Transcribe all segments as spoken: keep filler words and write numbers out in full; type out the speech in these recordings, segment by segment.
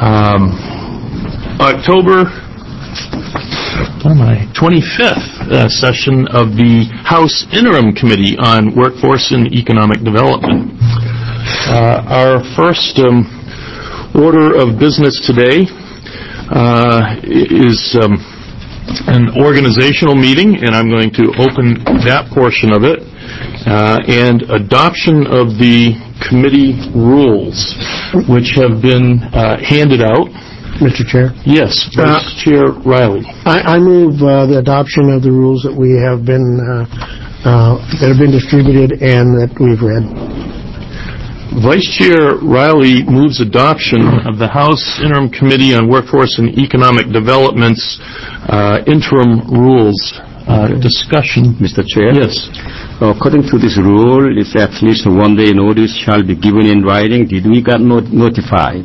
Um, October twenty-fifth uh, session of the House Interim Committee on Workforce and Economic Development. Uh, our first um, order of business today uh, is um, an organizational meeting, and I'm going to open that portion of it, uh, and adoption of the committee rules, which have been uh, handed out. Mister Chair? Yes, Vice uh, Chair Riley. I, I move uh, the adoption of the rules that we have been uh, uh, that have been distributed and that we've read. Vice Chair Riley moves adoption of the House Interim Committee on Workforce and Economic Development's uh, interim rules. Uh, discussion. Mister Chair? Yes. Uh, according to this rule, it's at least one day notice shall be given in writing. Did we get not- notified?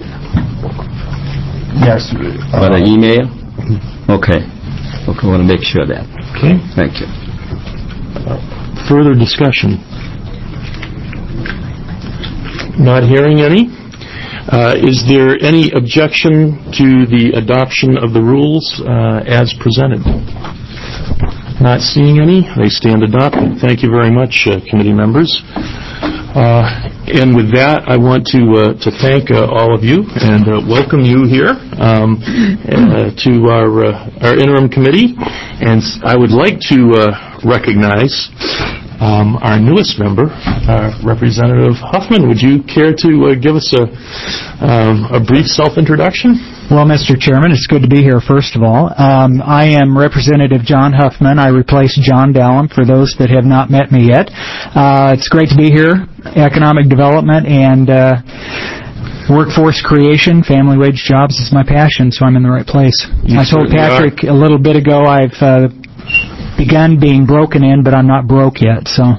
Yes. By the email? Okay. Okay, I want to make sure of that. Okay. Thank you. Uh, further discussion? Not hearing any. Uh, is there any objection to the adoption of the rules uh, as presented? Not seeing any. They stand adopted. Thank you very much, uh, committee members. Uh, and with that, I want to uh, to thank uh, all of you and uh, welcome you here um, uh, to our uh, our interim committee. And I would like to uh, recognize um, our newest member, uh, Representative Huffman. Would you care to uh, give us a um, a brief self-introduction? Well, Mister Chairman, it's good to be here, first of all. Um, I am Representative John Huffman. I replace John Dallum, for those that have not met me yet. Uh, it's great to be here. Economic development and uh, workforce creation, family wage jobs is my passion, so I'm in the right place. You I told Patrick are. a little bit ago I've uh, begun being broken in, but I'm not broke yet, so...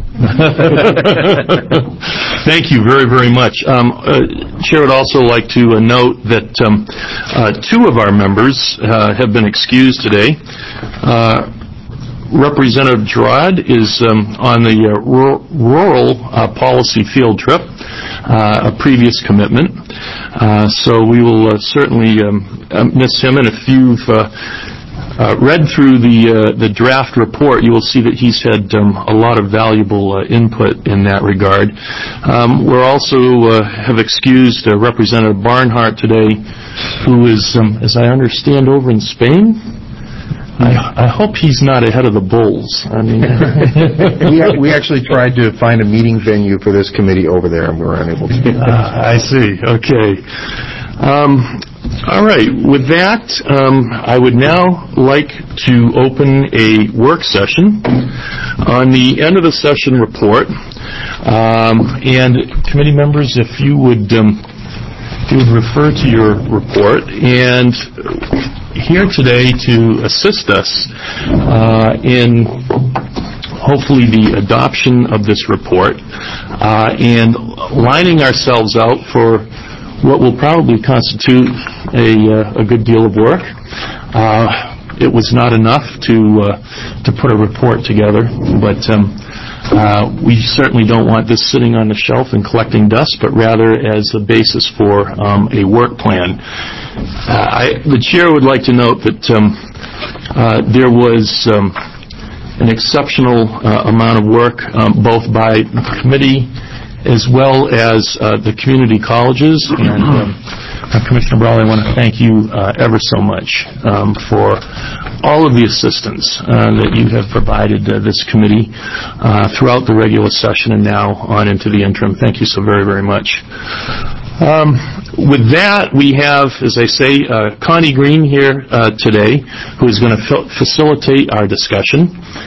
Thank you very, very much. Um, uh, Chair would also like to uh, note that um, uh, two of our members uh, have been excused today. Uh, Representative Gerard is um, on the uh, rural, rural uh, policy field trip, uh, a previous commitment. Uh, so we will uh, certainly um, miss him. And if you've uh, uh, read through the uh, the draft report, you will see that he's had um, a lot of valuable uh, input in that regard. Um, we're also uh, have excused uh, Representative Barnhart today, who is, um, as I understand, over in Spain. I, I hope he's not ahead of the Bulls. I mean, we, we actually tried to find a meeting venue for this committee over there, and we were unable to. uh, I see. Okay. Um, all right. With that, um, I would now like to open a work session on the end of the session report. Um, and committee members, if you would, um, you would refer to your report and. Here today to assist us uh, in hopefully the adoption of this report uh, and lining ourselves out for what will probably constitute a, uh, a good deal of work. Uh, it was not enough to uh, to put a report together, but um, uh, we certainly don't want this sitting on the shelf and collecting dust, but rather as a basis for um, a work plan. Uh, I, the chair would like to note that um, uh, there was um, an exceptional uh, amount of work, um, both by the committee as well as uh, the community colleges. And um, uh, Commissioner Brawley, I want to thank you uh, ever so much um, for all of the assistance uh, that you have provided uh, this committee uh, throughout the regular session and now on into the interim. Thank you so very, very much. Um, with that, we have, as I say, uh, Connie Green here uh, today, who is going to f- facilitate our discussion.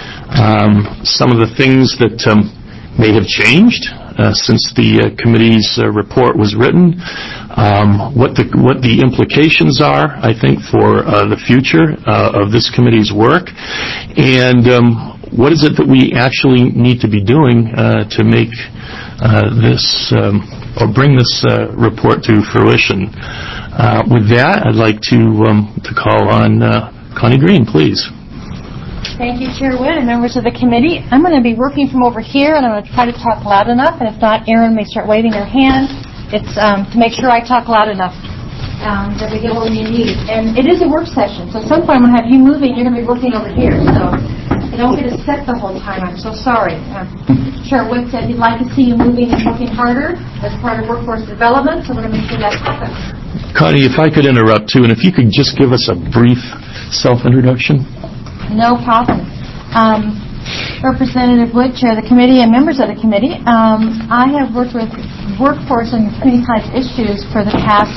Um, some of the things that um, may have changed uh, since the uh, committee's uh, report was written, um, what the what the implications are, I think, for uh, the future uh, of this committee's work, and um, what is it that we actually need to be doing uh, to make uh, this. Um, or bring this uh, report to fruition. Uh, with that, I'd like to um, to call on uh, Connie Green, please. Thank you, Chair Wynn and members of the committee. I'm going to be working from over here, and I'm going to try to talk loud enough, and if not, Erin may start waving her hand. It's um, to make sure I talk loud enough. um, that we get what we need. And it is a work session, so at some point I'm going to have you moving, you're going to be working over here. So I don't get to sit the whole time. I'm so sorry. Um, Chair Witt said he'd like to see you moving and working harder as part of workforce development, so we're going to make sure that happens. Connie, if I could interrupt too, and if you could just give us a brief self-introduction. No problem. Um, Representative Wood, Chair of the committee, and members of the committee, um, I have worked with workforce and community college issues for the past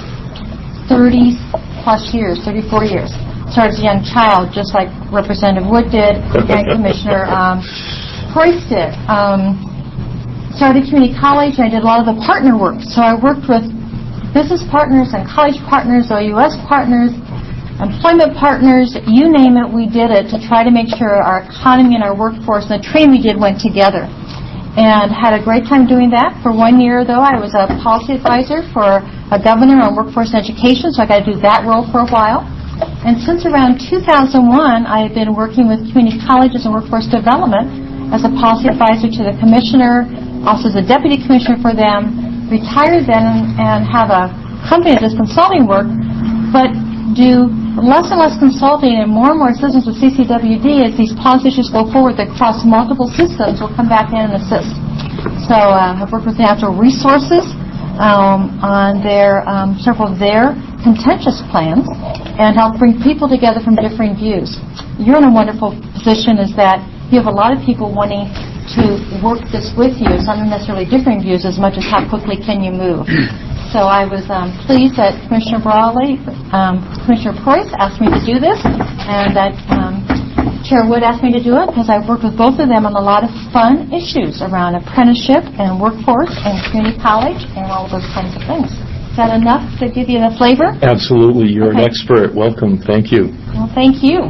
thirty plus years, thirty-four years. Started as a young child, just like Representative Wood did, and Commissioner um, Preuss did. Um, started community college, and I did a lot of the partner work. So I worked with business partners and college partners, O U S partners, employment partners, you name it, we did it to try to make sure our economy and our workforce and the training we did went together. And had a great time doing that. For one year, though, I was a policy advisor for a governor on workforce and education, so I got to do that role for a while. And since around two thousand one, I have been working with community colleges and workforce development as a policy advisor to the commissioner, also as a deputy commissioner for them, retired then and have a company that does consulting work, but do less and less consulting and more and more assistance with C C W D as these policy issues go forward that cross multiple systems will come back in and assist. So uh, I've worked with natural resources um, on their um, several of their contentious plans and help bring people together from differing views. You're in a wonderful position is that you have a lot of people wanting to work this with you. It's not necessarily differing views as much as how quickly can you move. So I was um, pleased that Commissioner Brawley, um, Commissioner Preuss asked me to do this, and that um, Chair Wood asked me to do it because I've worked with both of them on a lot of fun issues around apprenticeship and workforce and community college and all of those kinds of things. Is that enough to give you the flavor? Absolutely. You're okay. an expert. Welcome. Thank you. Well, thank you.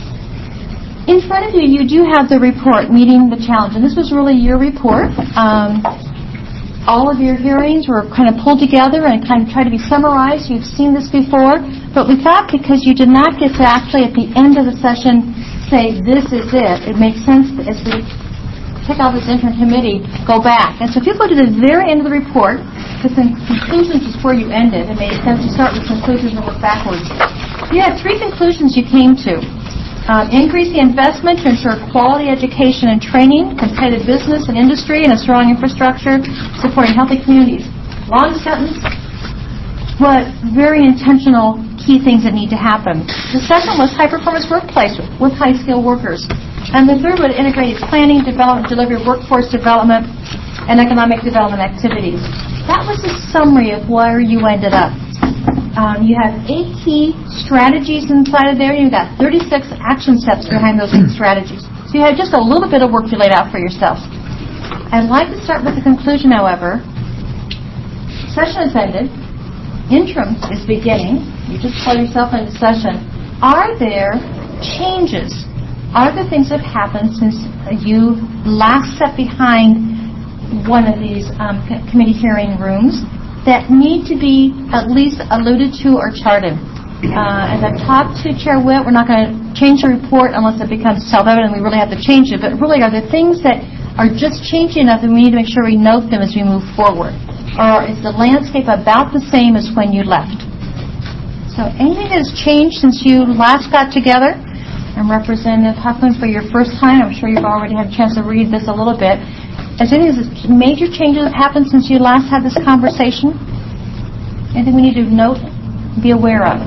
In front of you, you do have the report, Meeting the Challenge, and this was really your report. Um, all of your hearings were kind of pulled together and kind of tried to be summarized. You've seen this before, but we thought because you did not get to actually at the end of the session say, this is it, it makes sense as we take out this interim committee, go back. And so if you go to the very end of the report, because in conclusions is where you ended, it made sense to start with conclusions and work backwards. You had three conclusions you came to. Um, increase the investment to ensure quality education and training, competitive business and industry, and a strong infrastructure supporting healthy communities. Long sentence, but very intentional key things that need to happen. The second was high-performance workplace with high-skilled workers. And the third was integrated planning, development, delivery of workforce development, and economic development activities. That was a summary of where you ended up. Um, you have eight key strategies inside of there. You've got thirty-six action steps behind those eight strategies. So you have just a little bit of work you laid out for yourself. I'd like to start with the conclusion, however. Session has ended. Interim is beginning. You just pull yourself into session. Are there changes? Are there things that have happened since you last sat behind one of these um, committee hearing rooms that need to be at least alluded to or charted? Uh, as I've talked to Chair Witt, we're not going to change the report unless it becomes self-evident we really have to change it. But really, are there things that are just changing enough that we need to make sure we note them as we move forward? Or is the landscape about the same as when you left? So anything that has changed since you last got together? And Representative Huffman, for your first time, I'm sure you've already had a chance to read this a little bit. Has any of these major changes happened since you last had this conversation? Anything we need to note, be aware of?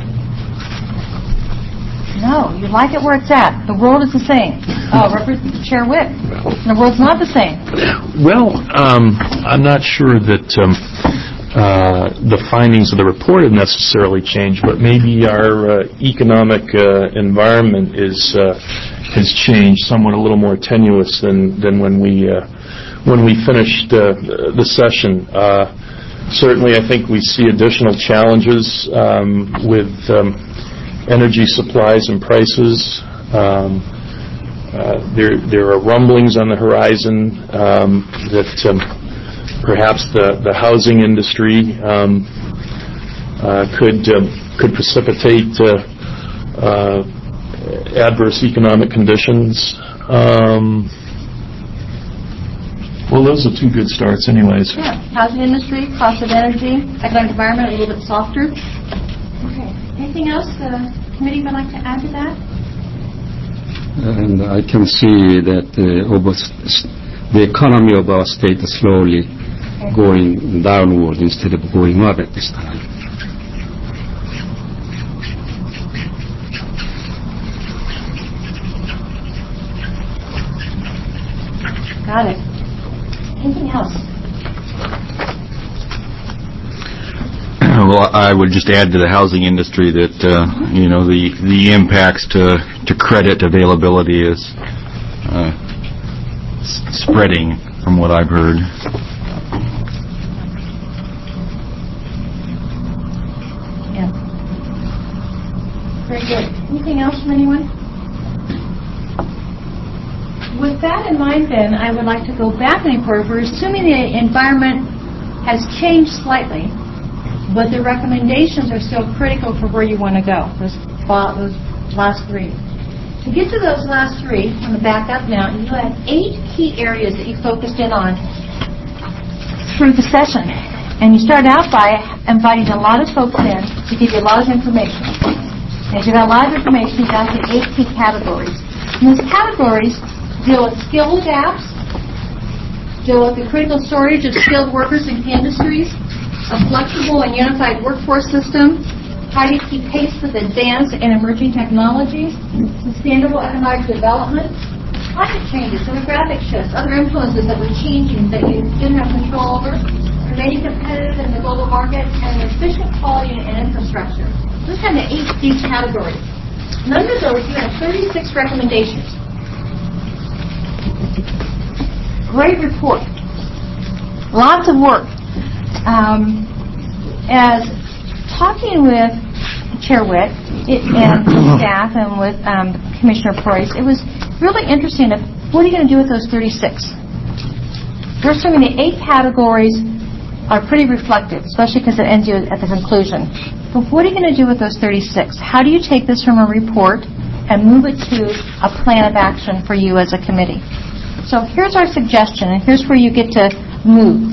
No, you like it where it's at. The world is the same. Oh, Representative Chair Witt, the world's not the same. Well, um, I'm not sure that um, uh, the findings of the report have necessarily changed, but maybe our uh, economic uh, environment is uh, has changed, somewhat a little more tenuous than than when we uh, when we finished uh, the session. Uh, certainly, I think we see additional challenges um, with um, energy supplies and prices. Um, uh, there, there are rumblings on the horizon um, that um, perhaps the, the housing industry um, uh, could uh, could precipitate uh, uh, adverse economic conditions. Um, Well, those are two good starts anyways. Yeah, housing industry, cost of energy, economic environment, a little bit softer. Okay. Anything else the committee would like to add to that? And I can see that uh, over the economy of our state is slowly Okay. going downward instead of going up at this time. Got it. Anything else? Well, I would just add to the housing industry that, uh, you know, the, the impacts to, to credit availability is uh, s- spreading from what I've heard. Yeah. Very good. Anything else from anyone? With that in mind, then, I would like to go back and report. We're assuming the environment has changed slightly, but the recommendations are still critical for where you want to go, those, those last three. To get to those last three, I'm going to back up now, you had eight key areas that you focused in on through the session. And you started out by inviting a lot of folks in to give you a lot of information. As you got a lot of information, you got the eight key categories. And those categories deal with skill gaps, deal with the critical shortage of skilled workers in key industries, a flexible and unified workforce system, how do you keep pace with advanced and emerging technologies, sustainable economic development, climate changes, demographic shifts, other influences that were changing that you didn't have control over, remaining competitive in the global market, and efficient quality and infrastructure. Those are the eight key categories. And under those, you have thirty-six recommendations. Great report. Lots of work. Um, as talking with Chair Witt it, and staff and with um, Commissioner Price, it was really interesting of what are you going to do with those thirty-six? We're assuming the eight categories are pretty reflective, especially because it ends you at the conclusion. But what are you going to do with those thirty-six? How do you take this from a report and move it to a plan of action for you as a committee? So here's our suggestion, and here's where you get to move.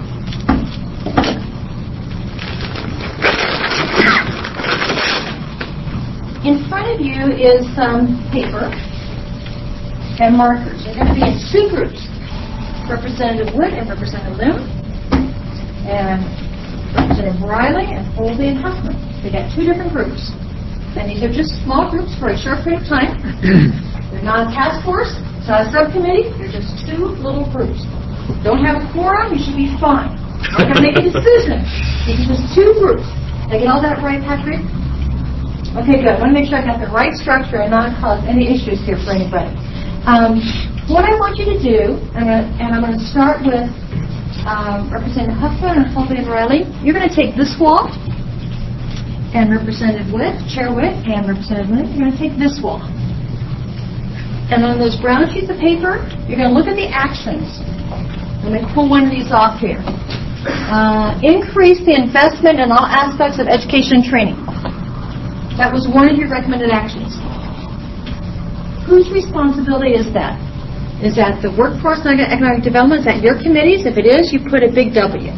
In front of you is some paper and markers. They're going to be in two groups, Representative Wood and Representative Loon, and Representative Riley and Holby and Huffman. They got two different groups. And these are just small groups for a short period of time. They're not a task force. It's not a subcommittee. They're just two little groups. Don't have a quorum. You should be fine. Not going to make a decision. These are just two groups. Did I get all that right, Patrick? Okay, good. I want to make sure I got the right structure and not cause any issues here for anybody. Um, what I want you to do, I'm gonna, and I'm going to start with um, Representative Huffman and Holby and Riley. You're going to take this wall, and Representative Witt, Chair Witt, and Representative Witt, you're going to take this wall. And on those brown sheets of paper, you're going to look at the actions. Let me pull one of these off here. Uh, increase the investment in all aspects of education and training. That was one of your recommended actions. Whose responsibility is that? Is that the workforce and economic development? Is that your committee's? If it is, you put a big W.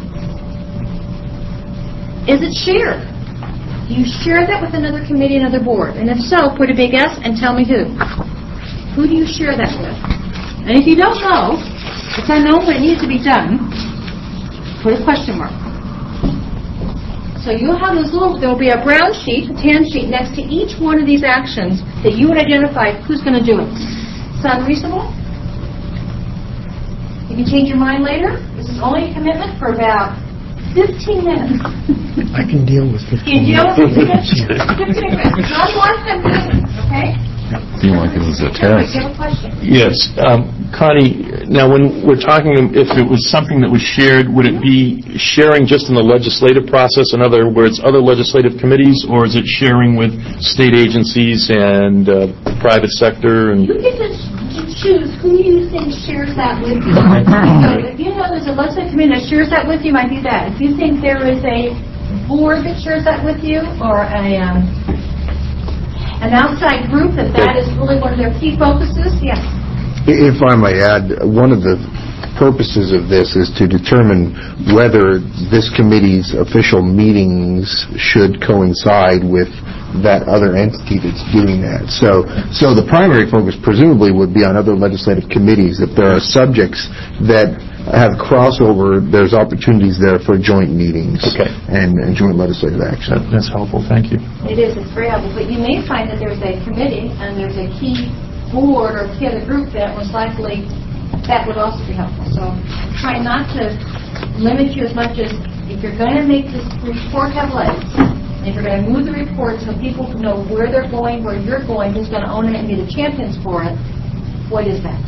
Is it shared? Do you share that with another committee, another board? And if so, put a big S and tell me who. Who do you share that with? And if you don't know, it's unknown but it needs to be done, put a question mark. So you'll have those little, there will be a brown sheet, a tan sheet, next to each one of these actions that you would identify who's going to do it. Sound reasonable? You can change your mind later. This is only a commitment for about fifteen minutes. I can deal with Can you fifteen deal with minutes. fifteen minutes? Not more than fifteen minutes, okay? Seemed like it was a test. You have a question? Yes. Um, Connie, now when we're talking, if it was something that was shared, would it be sharing just in the legislative process, in other words, other legislative committees, or is it sharing with state agencies and uh, private sector? And You get to choose who you think shares that with you. So if you know there's a legislative committee that shares that with you, might be that. If you think there is a board that shares that with you, or a um, an outside group that that is really one of their key focuses, yes. If I may add, one of the purposes of this is to determine whether this committee's official meetings should coincide with that other entity that's doing that. So, so the primary focus presumably would be on other legislative committees. If there are subjects that have crossover, there's opportunities there for joint meetings Okay. and, and joint legislative action. That- That's helpful. Thank you. It is, it's very helpful, but you may find that there's a committee and there's a key board or key other group that most likely that would also be helpful. So try not to limit you as much as if you're going to make this report have legs, and if you're going to move the report so people can know where they're going, where you're going, who's going to own it and be the champions for it, what is that?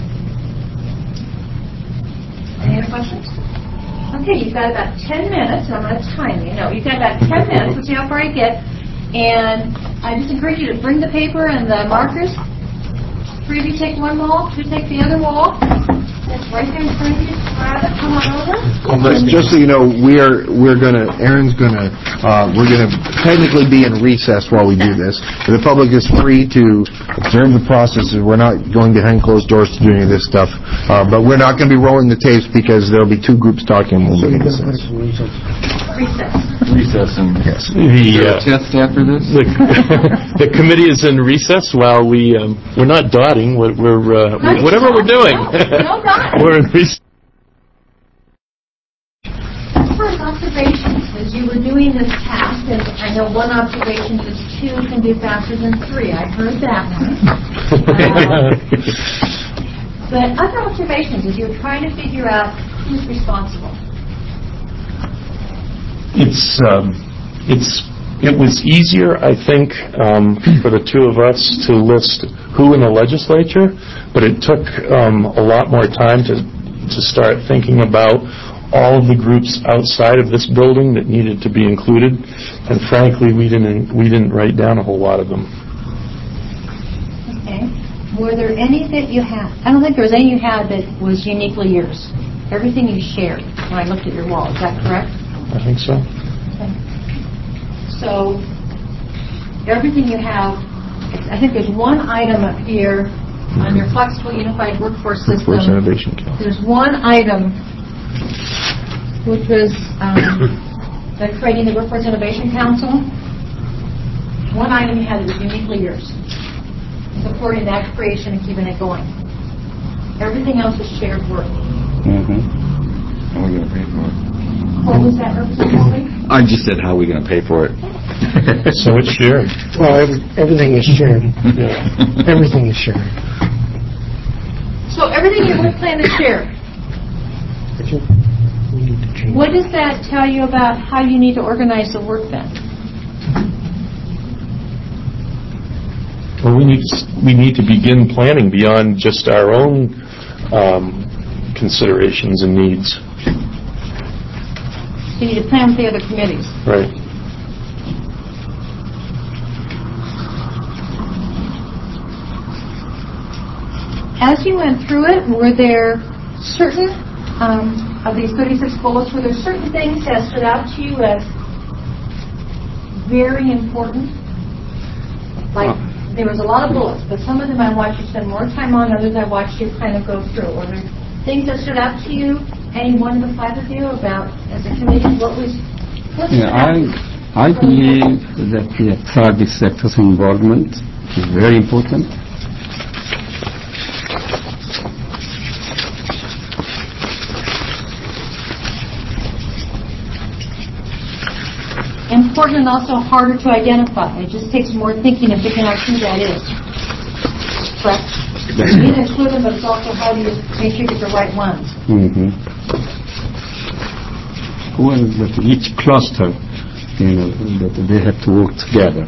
Any other questions? Okay, you've got about ten minutes. I'm going to time you. No, you've got about ten minutes. Let's see how far you get. And I just encourage you to bring the paper and the markers. Three of you take one wall, two take the other wall. It's right there in front of you. Grab it. Come on over. Just, just so you know, we are we're gonna Aaron's gonna uh, we're gonna technically be in recess while we do this. The public is free to observe the process. We're not going behind closed doors to do any of this stuff, uh, but we're not going to be rolling the tapes because there'll be two groups talking. And we'll be in recess. Recess. Recess and Yes. The, uh, test after this? the, the committee is in recess while we, um, we're not dotting, we're, we're uh, whatever we're doing. No, no dotting. We're in recess. First, observations. As you were doing this task, and I know one observation is two can be faster than three. I've heard that one. Uh, but other observations, as you're trying to figure out who's responsible. It's, um, it's, it was easier, I think, um, for the two of us to list who in the legislature, but it took um, a lot more time to to start thinking about all of the groups outside of this building that needed to be included, and frankly, we didn't we didn't write down a whole lot of them. Okay. Were there any that you had? I don't think there was any you had that was uniquely yours. Everything you shared when I looked at your wall. Is that correct? I think so. Okay. So everything you have, I think there's one item up here on your flexible unified workforce system. Workforce Innovation Council. There's one item which was um, the creating the Workforce Innovation Council. One item you had that was uniquely yours, supporting that creation and keeping it going. Everything else is shared work. Mm-hmm. How are we going to pay for it? What was that, Representative? I just said, how are we going to pay for it? So it's shared. Well, every, everything is shared. Everything is shared. So everything in your work plan is shared. We need to change. What does that tell you about how you need to organize the work then? Well, we need to, we need to begin planning beyond just our own um, considerations and needs. You need to plan with the other committees. Right. As you went through it, were there certain um, of these thirty-six bullets, were there certain things that stood out to you as very important? Like, there was a lot of bullets, but some of them I watched you spend more time on, others I watched you kind of go through. Were there things that stood out to you, any one of the five of you, about, as a committee, what was, what stood Yeah, out to I, you? I believe that the private sector's involvement is very important. Important and also harder to identify. It just takes more thinking and figuring out who that is. Correct? You need to include them, but it's also how do you make sure you get the right ones. Mm-hmm. Well, that each cluster, you know, that they have to work together.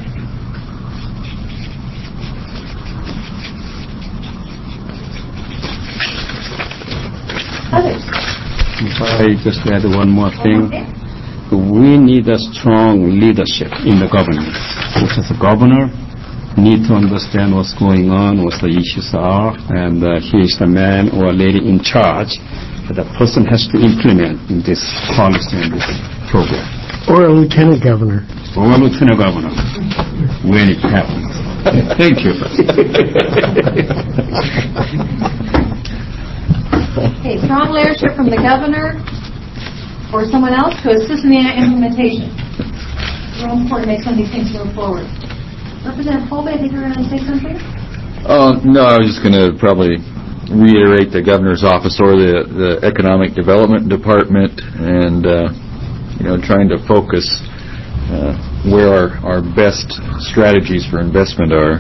Others. If I just add one more thing. Okay. We need a strong leadership in the government, which is a governor need to understand what's going on, what the issues are, and uh, he is the man or lady in charge. But the person has to implement this policy and this program. Or a lieutenant governor. Or a lieutenant governor, when it happens. Thank you. Okay, strong leadership from the governor or someone else to assist in the implementation. It's real important to make some of these things move forward. Representative Colby, I think you were going to say something? Uh, no, I was just going to probably reiterate the governor's office or the, the economic development department, and uh, you know, trying to focus uh, where our, our best strategies for investment are.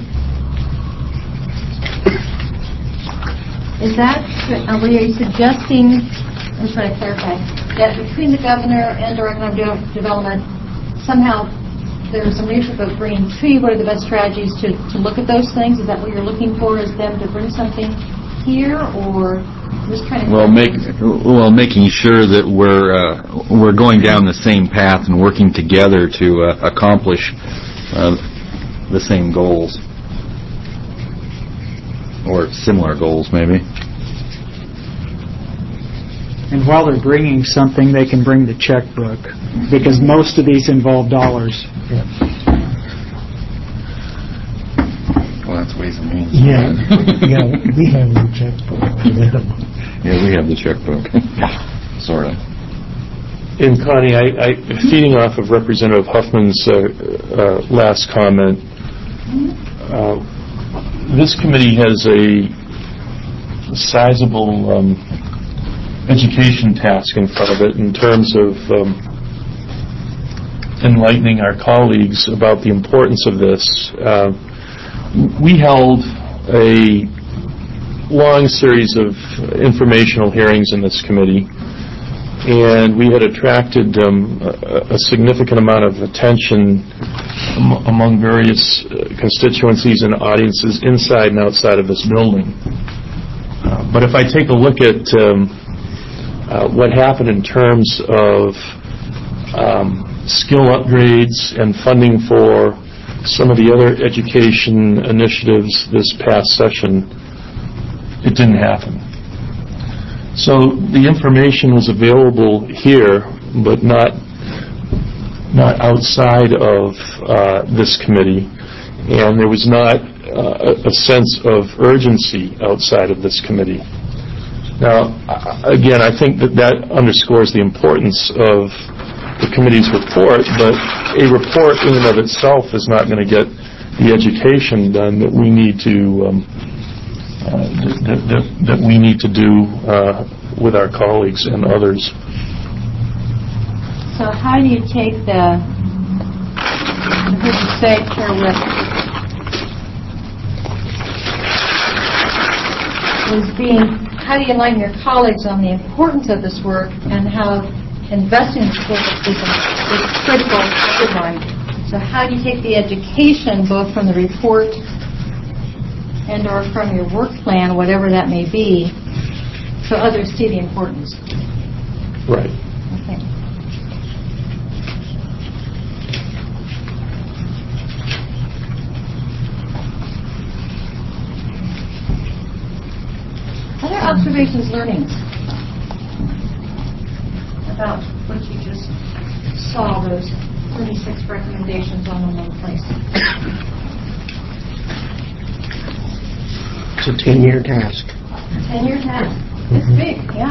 Is that, uh, were you suggesting, I'm just trying to clarify, that between the governor and our economic de- development, somehow there's some leadership of bringing to you what are the best strategies to, to look at those things? Is that what you're looking for, is them to bring something here, or just trying to... Well, make, well making sure that we're, uh, we're going down the same path and working together to uh, accomplish uh, the same goals. Or similar goals, maybe. And while they're bringing something, they can bring the checkbook, because most of these involve dollars. Yeah. Well, that's Ways and Means. Yeah, yeah, we have the checkbook. Yeah, we have the checkbook. Sort of. And Connie, I, I, feeding off of Representative Huffman's uh, uh, last comment, uh, this committee has a sizable um, education task in front of it in terms of um, enlightening our colleagues about the importance of this. Uh, we held a long series of informational hearings in this committee, and we had attracted um, a, a significant amount of attention am- among various uh, constituencies and audiences inside and outside of this building. Uh, but if I take a look at um, uh, what happened in terms of um, skill upgrades and funding for some of the other education initiatives this past session, it didn't happen. So the information was available here, but not not outside of uh, this committee, and there was not uh, a sense of urgency outside of this committee. Now, again, I think that that underscores the importance of the committee's report, but a report in and of itself is not going to get the education done that we need to um, uh, that, that, that we need to do uh, with our colleagues and others. So how do you take the, I heard you say, Chair Whip, was being, how do you enlighten your colleagues on the importance of this work and how investing in this work is, is critical to everyone? So how do you take the education, both from the report and or from your work plan, whatever that may be, so others see the importance? Right. Okay. Other observations, learnings about what you just saw, those thirty-six recommendations all in one place? It's a ten-year task. ten-year task. It's big, yeah.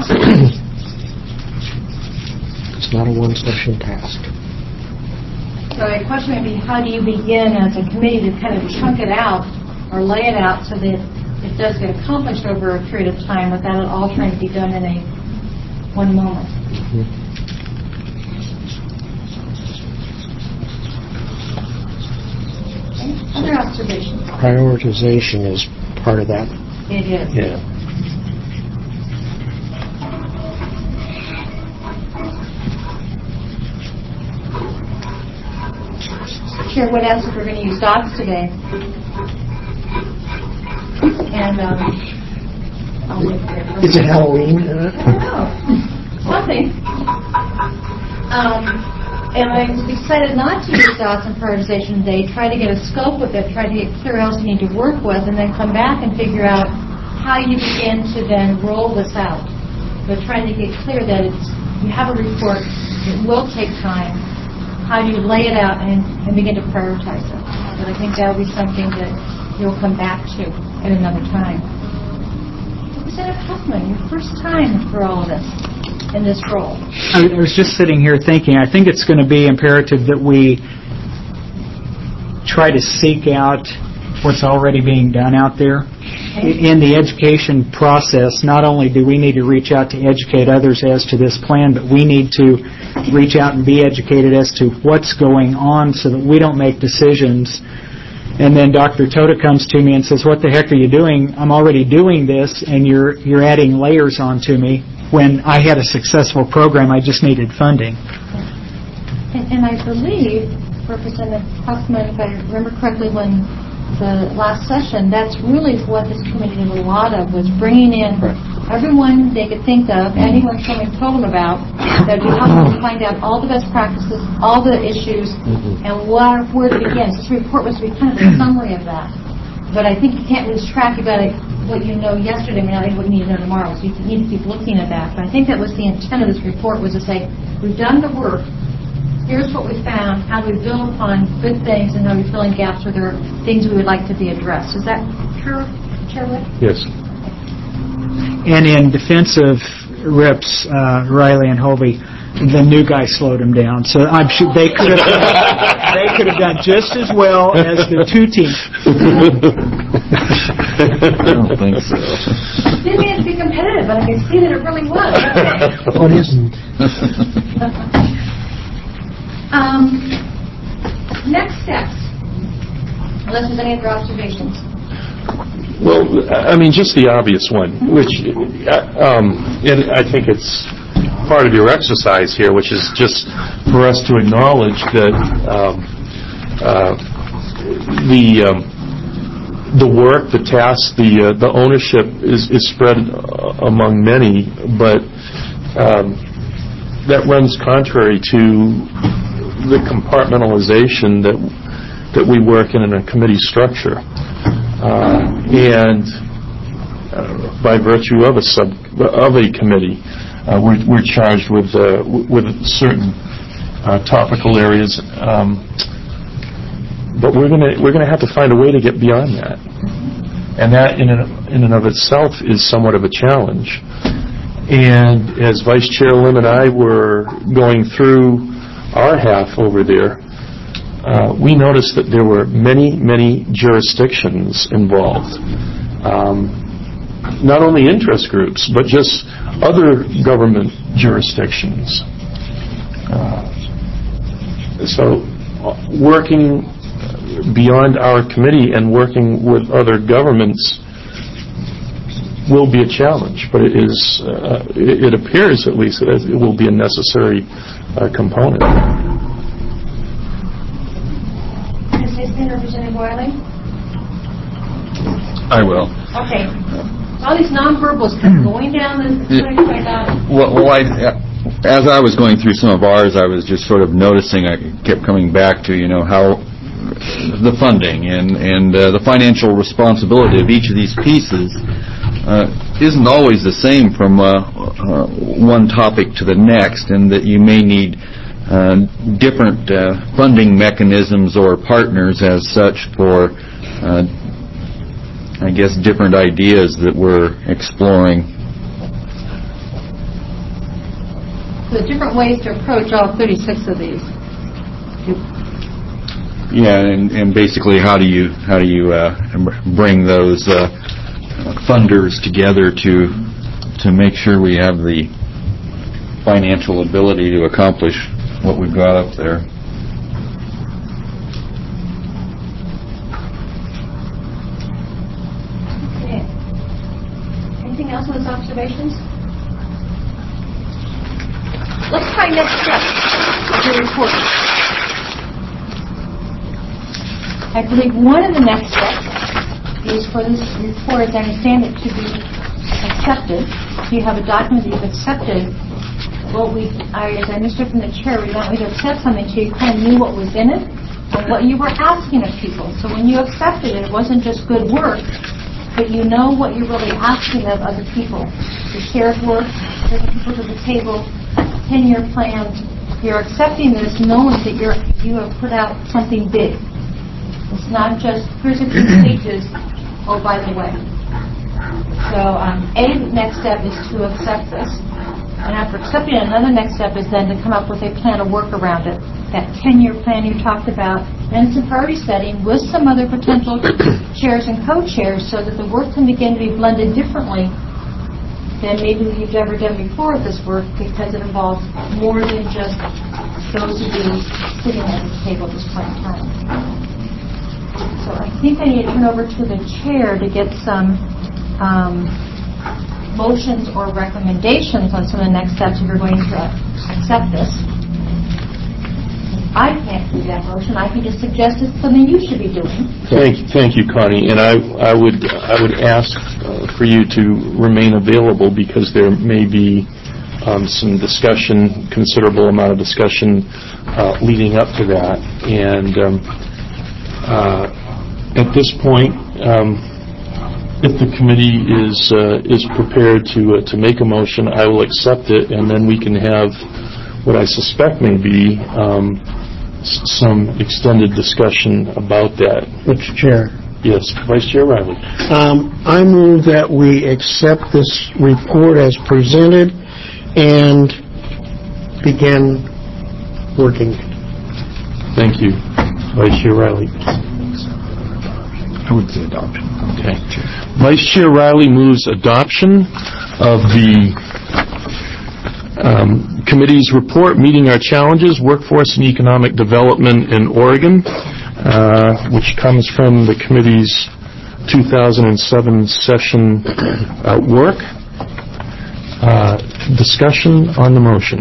It's not a one-session task. So my question would be, how do you begin as a committee to kind of chunk it out or lay it out so that it does get accomplished over a period of time without it all trying to be done in a one moment? Mm-hmm. Okay. Other observations? Prioritization is part of that. It is. Yeah. Chair Wood asked if we're going to use dots today. And um, I'll leave it there. Is it Halloween? I don't know. Something. Um, and I decided not to use dots in prioritization today, try to get a scope with it, try to get clear what else you need to work with, and then come back and figure out how you begin to then roll this out. But trying to get clear that it's, you have a report, it will take time. How do you lay it out and, and begin to prioritize it? But I think that will be something that you'll come back to at another time. Representative Huffman, your first time for all of this, in this role. I I was just sitting here thinking, I think it's going to be imperative that we try to seek out what's already being done out there. In the education process, not only do we need to reach out to educate others as to this plan, but we need to reach out and be educated as to what's going on so that we don't make decisions. And then Doctor Toda comes to me and says, what the heck are you doing? I'm already doing this, and you're you're adding layers onto me when I had a successful program. I just needed funding. And, and I believe, Representative Huffman, if I remember correctly, when the last session, that's really what this committee did a lot of, was bringing in everyone they could think of, anyone someone told them about, that would be helpful to find out all the best practices, all the issues, and where, where to begin. So this report was to be kind of a summary of that. But I think you can't lose track about it, what you know yesterday, I mean, I think what you need to know tomorrow, so you need to keep looking at that. But I think that was the intent of this report, was to say, we've done the work, here's what we found, how do we build upon good things, and how do we fill in gaps where there are things we would like to be addressed. Is that true, Chairman? Yes. And in defense of Rips, uh, Riley, and Hovey, the new guy slowed him down. So I'm sure they could have they could have done just as well as the two teams. I don't think so. Didn't mean it to be competitive, but I can see that it really was. What isn't? Um, next steps, unless there's any other observations. Well, I mean, just the obvious one, which, um, and I think it's part of your exercise here, which is just for us to acknowledge that um, uh, the um, the work, the task, the uh, the ownership is, is spread among many, but um, that runs contrary to the compartmentalization that that we work in in a committee structure, uh, and uh, by virtue of a sub of a committee, uh, we're we're charged with uh, with certain uh, topical areas, um, but we're gonna we're gonna have to find a way to get beyond that, and that in and, in and of itself is somewhat of a challenge. And as Vice Chair Lim and I were going through our half over there, uh, we noticed that there were many, many jurisdictions involved. Um, not only interest groups, but just other government jurisdictions. Uh, so working beyond our committee and working with other governments will be a challenge, but it is, uh, it, it appears at least that it will be a necessary uh, component. Representative Wiley? I will. Okay. All these nonverbals kept going down the Well, well I, as I was going through some of ours, I was just sort of noticing, I kept coming back to, you know, how the funding and, and uh, the financial responsibility of each of these pieces uh, isn't always the same from uh, uh, one topic to the next, and that you may need uh, different uh, funding mechanisms or partners as such for, uh, I guess, different ideas that we're exploring. So different ways to approach all thirty-six of these. Yeah, and, and basically, how do you how do you uh, bring those uh, funders together to to make sure we have the financial ability to accomplish what we've got up there? Okay. Anything else on those observations? Let's try next steps of your report. I believe one of the next steps is for this report, as I understand it, to be accepted. You have a document that you've accepted. What we, I, as I understood from the chair, we want you to accept something so you kind of knew what was in it and what you were asking of people. So when you accepted it, it wasn't just good work, but you know what you're really asking of other people. The shared work, bringing people to the table, ten-year plans. You're accepting this knowing that you're you have put out something big. It's not just, here's a few pages, oh, by the way. So, um, A, the next step is to accept this. And after accepting it, another next step is then to come up with a plan of work around it. That ten-year plan you talked about, and some priority setting with some other potential chairs and co-chairs so that the work can begin to be blended differently than maybe we've ever done before with this work, because it involves more than just those of you sitting at the table at this point in time. So I think I need to turn over to the chair to get some um, motions or recommendations on some of the next steps if you're going to accept this. I can't do that motion. I can just suggest it's something you should be doing. Thank you, thank you, Connie. And I, I would, I would ask uh, for you to remain available, because there may be um, some discussion, considerable amount of discussion uh, leading up to that. And um, uh, at this point, um, if the committee is uh, is prepared to uh, to make a motion, I will accept it, and then we can have what I suspect may be um, s- some extended discussion about that. Mister Chair. Yes, Vice Chair Riley. Um, I move that we accept this report as presented and begin working. Thank you, Vice Chair Riley. I would say adoption. Okay. Vice Chair Riley moves adoption of the Um, committee's report, Meeting Our Challenges, Workforce and Economic Development in Oregon, uh, which comes from the committee's two thousand seven session uh, work. Uh, discussion on the motion.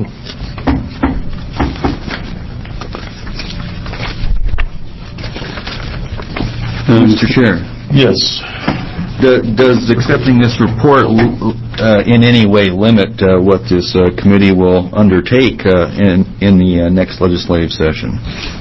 Uh, Mister Chair. Yes. Do- Does accepting this report uh, in any way limit uh, what this uh, committee will undertake uh, in in the uh, next legislative session?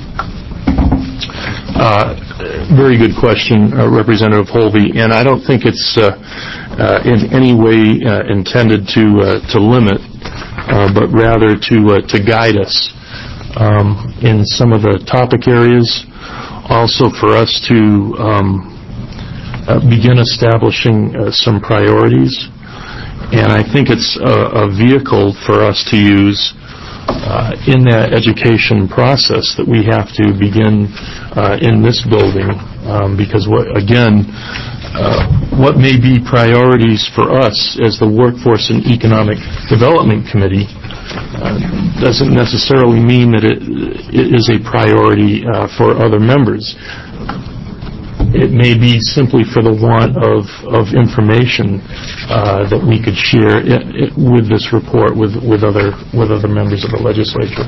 Uh, very good question, uh, Representative Holvey, and I don't think it's uh, uh, in any way uh, intended to uh, to limit, uh, but rather to uh, to guide us um, in some of the topic areas. Also, for us to um, Uh, begin establishing uh, some priorities, and I think it's a, a vehicle for us to use uh, in that education process that we have to begin uh, in this building, um, because what again, uh, what may be priorities for us as the Workforce and Economic Development Committee uh, doesn't necessarily mean that it, it is a priority uh, for other members. It may be simply for the want of, of information uh, that we could share it, it, with this report with, with other with other members of the legislature.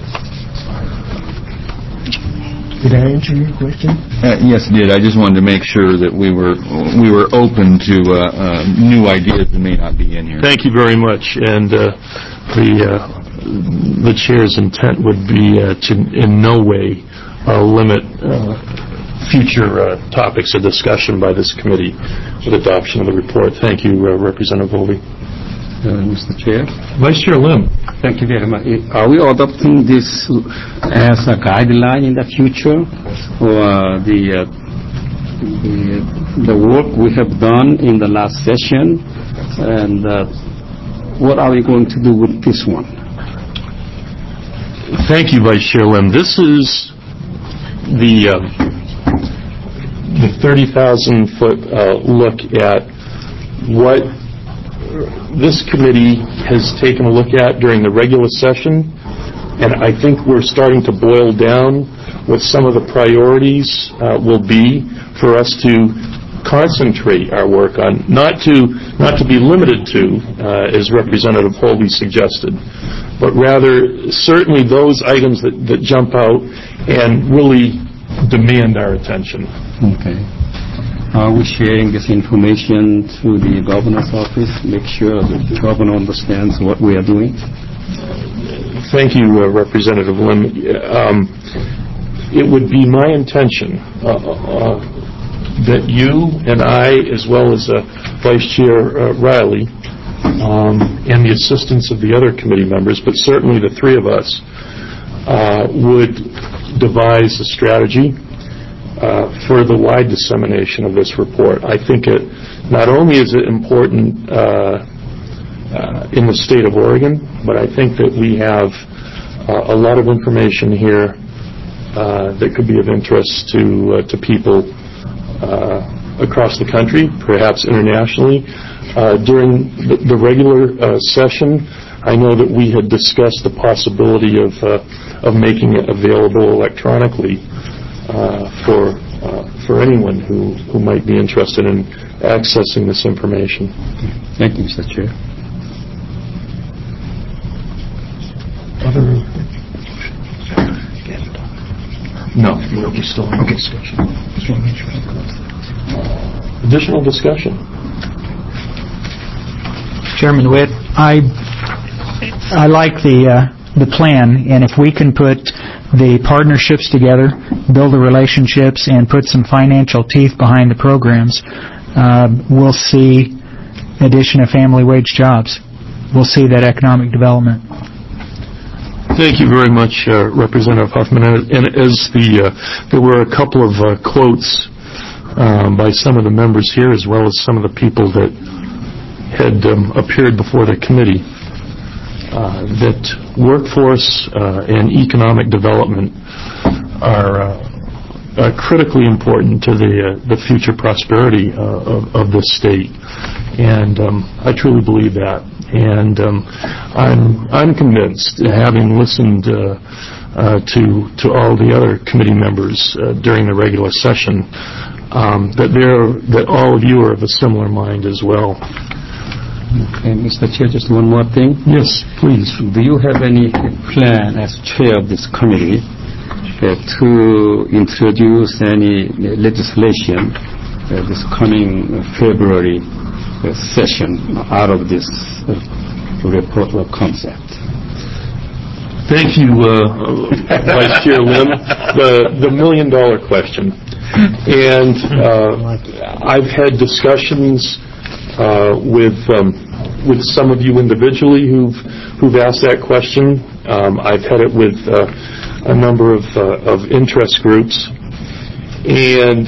Did I answer your question? Uh, yes, it did. I just wanted to make sure that we were we were open to uh, uh, new ideas that may not be in here. Thank you very much. And uh, the uh, the chair's intent would be uh, to in no way uh, limit Uh, future uh, topics of discussion by this committee with adoption of the report. Thank you, uh, Representative Volpe. Uh, Mister Chair. Vice Chair Lim. Thank you very much. Are we adopting this as a guideline in the future for the, uh, the the work we have done in the last session, and uh, what are we going to do with this one? Thank you, Vice Chair Lim. This is the uh, the thirty thousand foot uh, look at what this committee has taken a look at during the regular session, and I think we're starting to boil down what some of the priorities uh, will be for us to concentrate our work on, not to not to be limited to, uh, as Representative Holvey suggested, but rather certainly those items that, that jump out and really demand our attention. Okay. Are we sharing this information to the governor's office? Make sure that the governor understands what we are doing? Thank you, uh, Representative Lim. Um, it would be my intention uh, uh, that you and I, as well as uh, Vice Chair uh, Riley, um, and the assistance of the other committee members, but certainly the three of us, uh, would devise a strategy uh, for the wide dissemination of this report. I think it not only is it important uh, uh, in the state of Oregon, but I think that we have uh, a lot of information here uh, that could be of interest to uh, to people uh, across the country, perhaps internationally. Uh, during the, the regular uh, session, I know that we had discussed the possibility of uh, of making it available electronically uh, for uh, for anyone who, who might be interested in accessing this information. Thank you, Mister Chair. Other? No, we're still in discussion. Additional discussion. Chairman Witt, I I like the uh, the plan, and if we can put the partnerships together, build the relationships, and put some financial teeth behind the programs, uh, we'll see addition of family wage jobs. We'll see that economic development. Thank you very much, uh, Representative Huffman. And, and as the uh, there were a couple of uh, quotes um, by some of the members here, as well as some of the people that had um, appeared before the committee, uh, that workforce uh, and economic development are, uh, are critically important to the uh, the future prosperity uh, of, of this state, and um, I truly believe that. And um, I'm I'm convinced, having listened uh, uh, to to all the other committee members uh, during the regular session, um, that there that all of you are of a similar mind as well. Okay, Mister Chair, just one more thing. Yes, please. Do you have any plan as chair of this committee uh, to introduce any legislation uh, this coming February uh, session out of this uh, report or concept? Thank you, uh, Vice Chair Lim. The, the million-dollar question. And uh, I've had discussions Uh, with um, with some of you individually who've who've asked that question. Um, I've had it with uh, a number of uh, of interest groups, and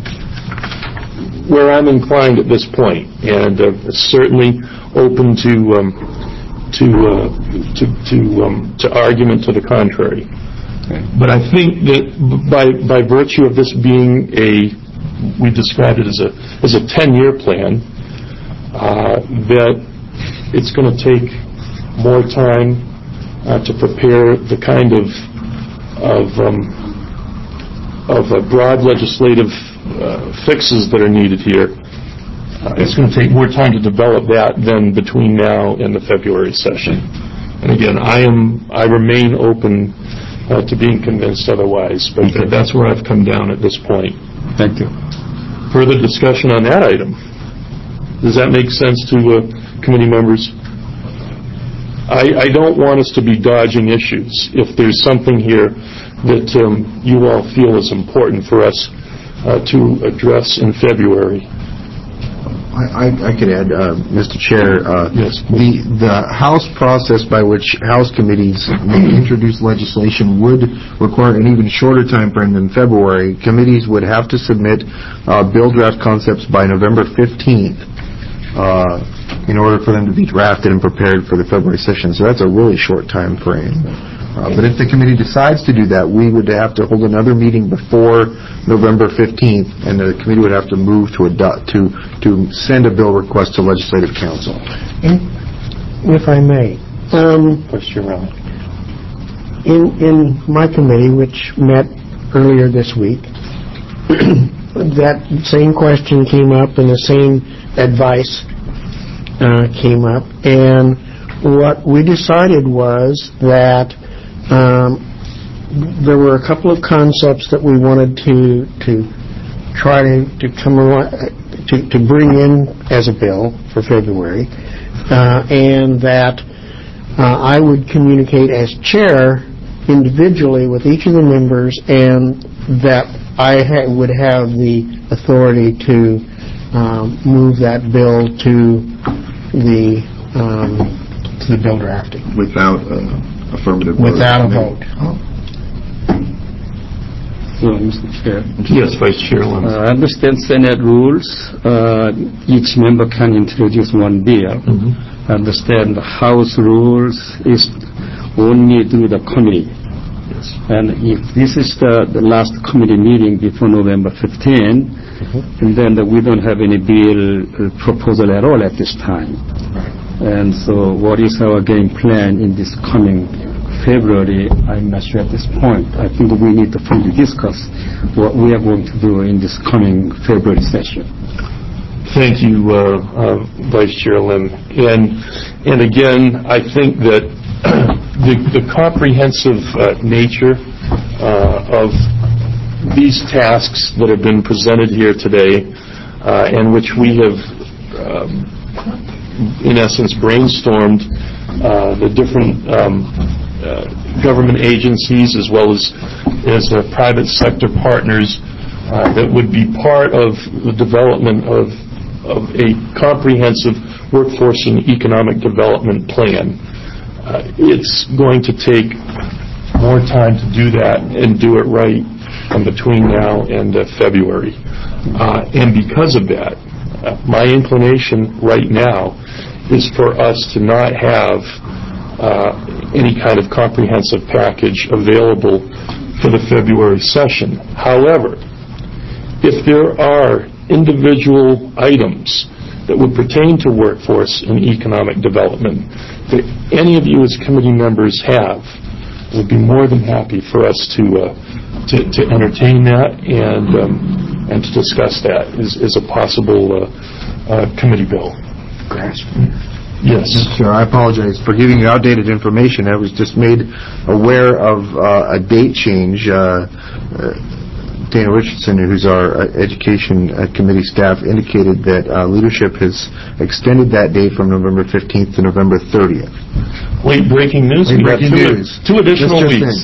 where I'm inclined at this point, and uh, certainly open to um, to uh, to to, um, to argument to the contrary. Okay. But I think that by by virtue of this being a, we described it as a as a ten-year plan. Uh, that it's going to take more time uh, to prepare the kind of of, um, of uh, broad legislative uh, fixes that are needed here. Uh, it's going to take more time to develop that than between now and the February session. And again, I am I remain open uh, to being convinced otherwise, but okay. That's where I've come down at this point. Thank you. Further discussion on that item? Does that make sense to uh, committee members? I, I don't want us to be dodging issues. If there's something here that um, you all feel is important for us uh, to address in February. I, I, I could add, uh, Mister Chair, uh, yes, the the House process by which House committees may introduce legislation would require an even shorter time frame than February. Committees would have to submit uh, bill draft concepts by November fifteenth. Uh, in order for them to be drafted and prepared for the February session. So that's a really short time frame. Uh, but if the committee decides to do that, we would have to hold another meeting before November fifteenth, and the committee would have to move to adopt, to to send a bill request to Legislative Council. If I may, um, question round. In in my committee, which met earlier this week, that same question came up and the same advice uh, came up, and what we decided was that um, there were a couple of concepts that we wanted to to try to, to come along, to, to bring in as a bill for February, uh, and that uh, I would communicate as chair individually with each of the members, and that I ha- would have the authority to Um, move that bill to the um, to the bill drafting without uh, affirmative without a vote. vote. So, Mister Chair. Yes, Vice Chair Lim. Uh, I understand Senate rules. Uh, each member can introduce one bill. Mhm. I understand the House rules is only through the committee. Yes. And if this is the, the last committee meeting before November fifteenth, Mm-hmm. and then the, we don't have any bill uh, proposal at all at this time. And so what is our game plan in this coming February? I'm not sure at this point. I think we need to fully discuss what we are going to do in this coming February session. Thank you, uh, uh, Vice Chair Lim. And and again, I think that the, the comprehensive uh, nature uh, of these tasks that have been presented here today, uh, and which we have, um, in essence, brainstormed uh, the different um, uh, government agencies as well as as uh, private sector partners uh, that would be part of the development of of a comprehensive workforce and economic development plan. Uh, it's going to take more time to do that and do it right from between now and uh, February. Uh, and because of that, uh, my inclination right now is for us to not have uh, any kind of comprehensive package available for the February session. However, if there are individual items that would pertain to workforce and economic development that any of you as committee members have, would be more than happy for us to uh, to, to entertain that and um, and to discuss that as, as a possible uh, uh, committee bill. Yes. Sir, I apologize for giving you outdated information. I was just made aware of uh, a date change. Uh, uh, Dana Richardson, who's our uh, Education uh, Committee staff, indicated that uh, leadership has extended that date from November fifteenth to November thirtieth. Late breaking news. Late We have breaking two, news. two additional Just- weeks.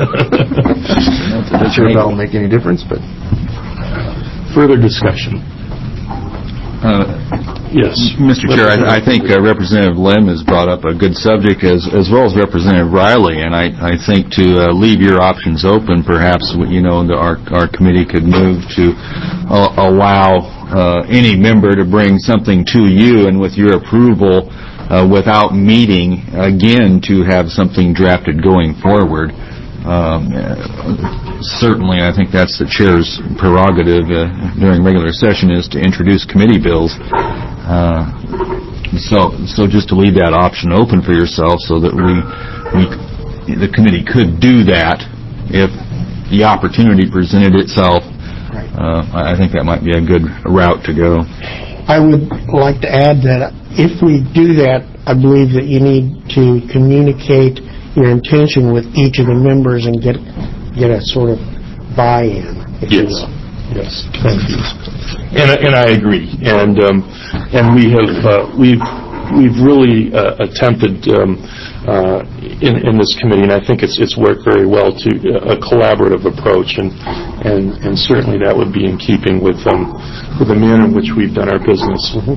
Not sure if that'll make any difference, but Further discussion. Uh, Yes. Mister Chair, I, I think uh, Representative Lim has brought up a good subject, as as well as Representative Riley, and I, I think to uh, leave your options open, perhaps, you know, the, our, our committee could move to uh, allow uh, any member to bring something to you, and with your approval, uh, without meeting, again, to have something drafted going forward. Um, uh, certainly, I think that's the chair's prerogative uh, during regular session, is to introduce committee bills. Uh, so, so just to leave that option open for yourself, so that we, we, the committee could do that if the opportunity presented itself. Uh, I think that might be a good route to go. I would like to add that if we do that, I believe that you need to communicate your intention with each of the members and get get a sort of buy-in, if you Yes. will. Yes. Thank you. And and I agree. And um, and we have uh, we've we've really uh, attempted um, uh, in in this committee, and I think it's it's worked very well, to uh, a collaborative approach, and and and certainly that would be in keeping with um with the manner in which we've done our business. Mm-hmm.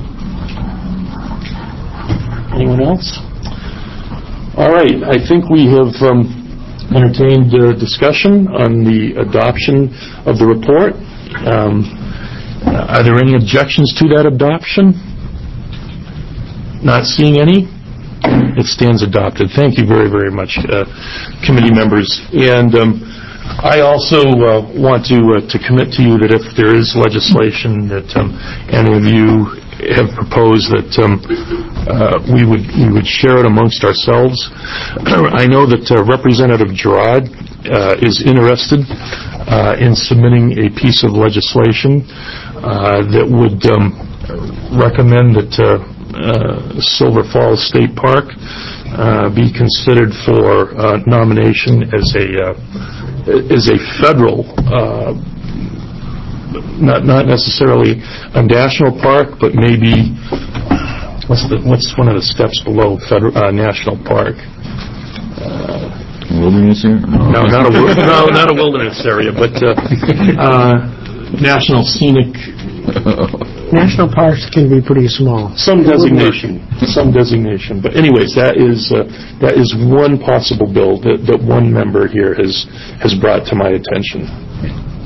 Anyone else? All right. I think we have um, entertained uh, discussion on the adoption of the report. Um, are there any objections to that adoption? Not seeing any? It stands adopted. Thank you very, very much, uh, committee members. And um, I also uh, want to uh, to commit to you that if there is legislation that um, any of you have proposed, that um, uh, we would we would share it amongst ourselves. I know that uh, Representative Gerard uh, is interested uh, in submitting a piece of legislation uh, that would um, recommend that uh, uh, Silver Falls State Park uh, be considered for uh, nomination as a uh, as a federal. Uh, Not not necessarily a national park, but maybe what's the what's one of the steps below federal uh, national park? Uh, Wilderness area? no, not a wil- no, not a wilderness area, but uh, uh, national scenic. National parks can be pretty small. Some designation, some designation. But anyways, that is uh, that is one possible bill that, that one member here has has brought to my attention.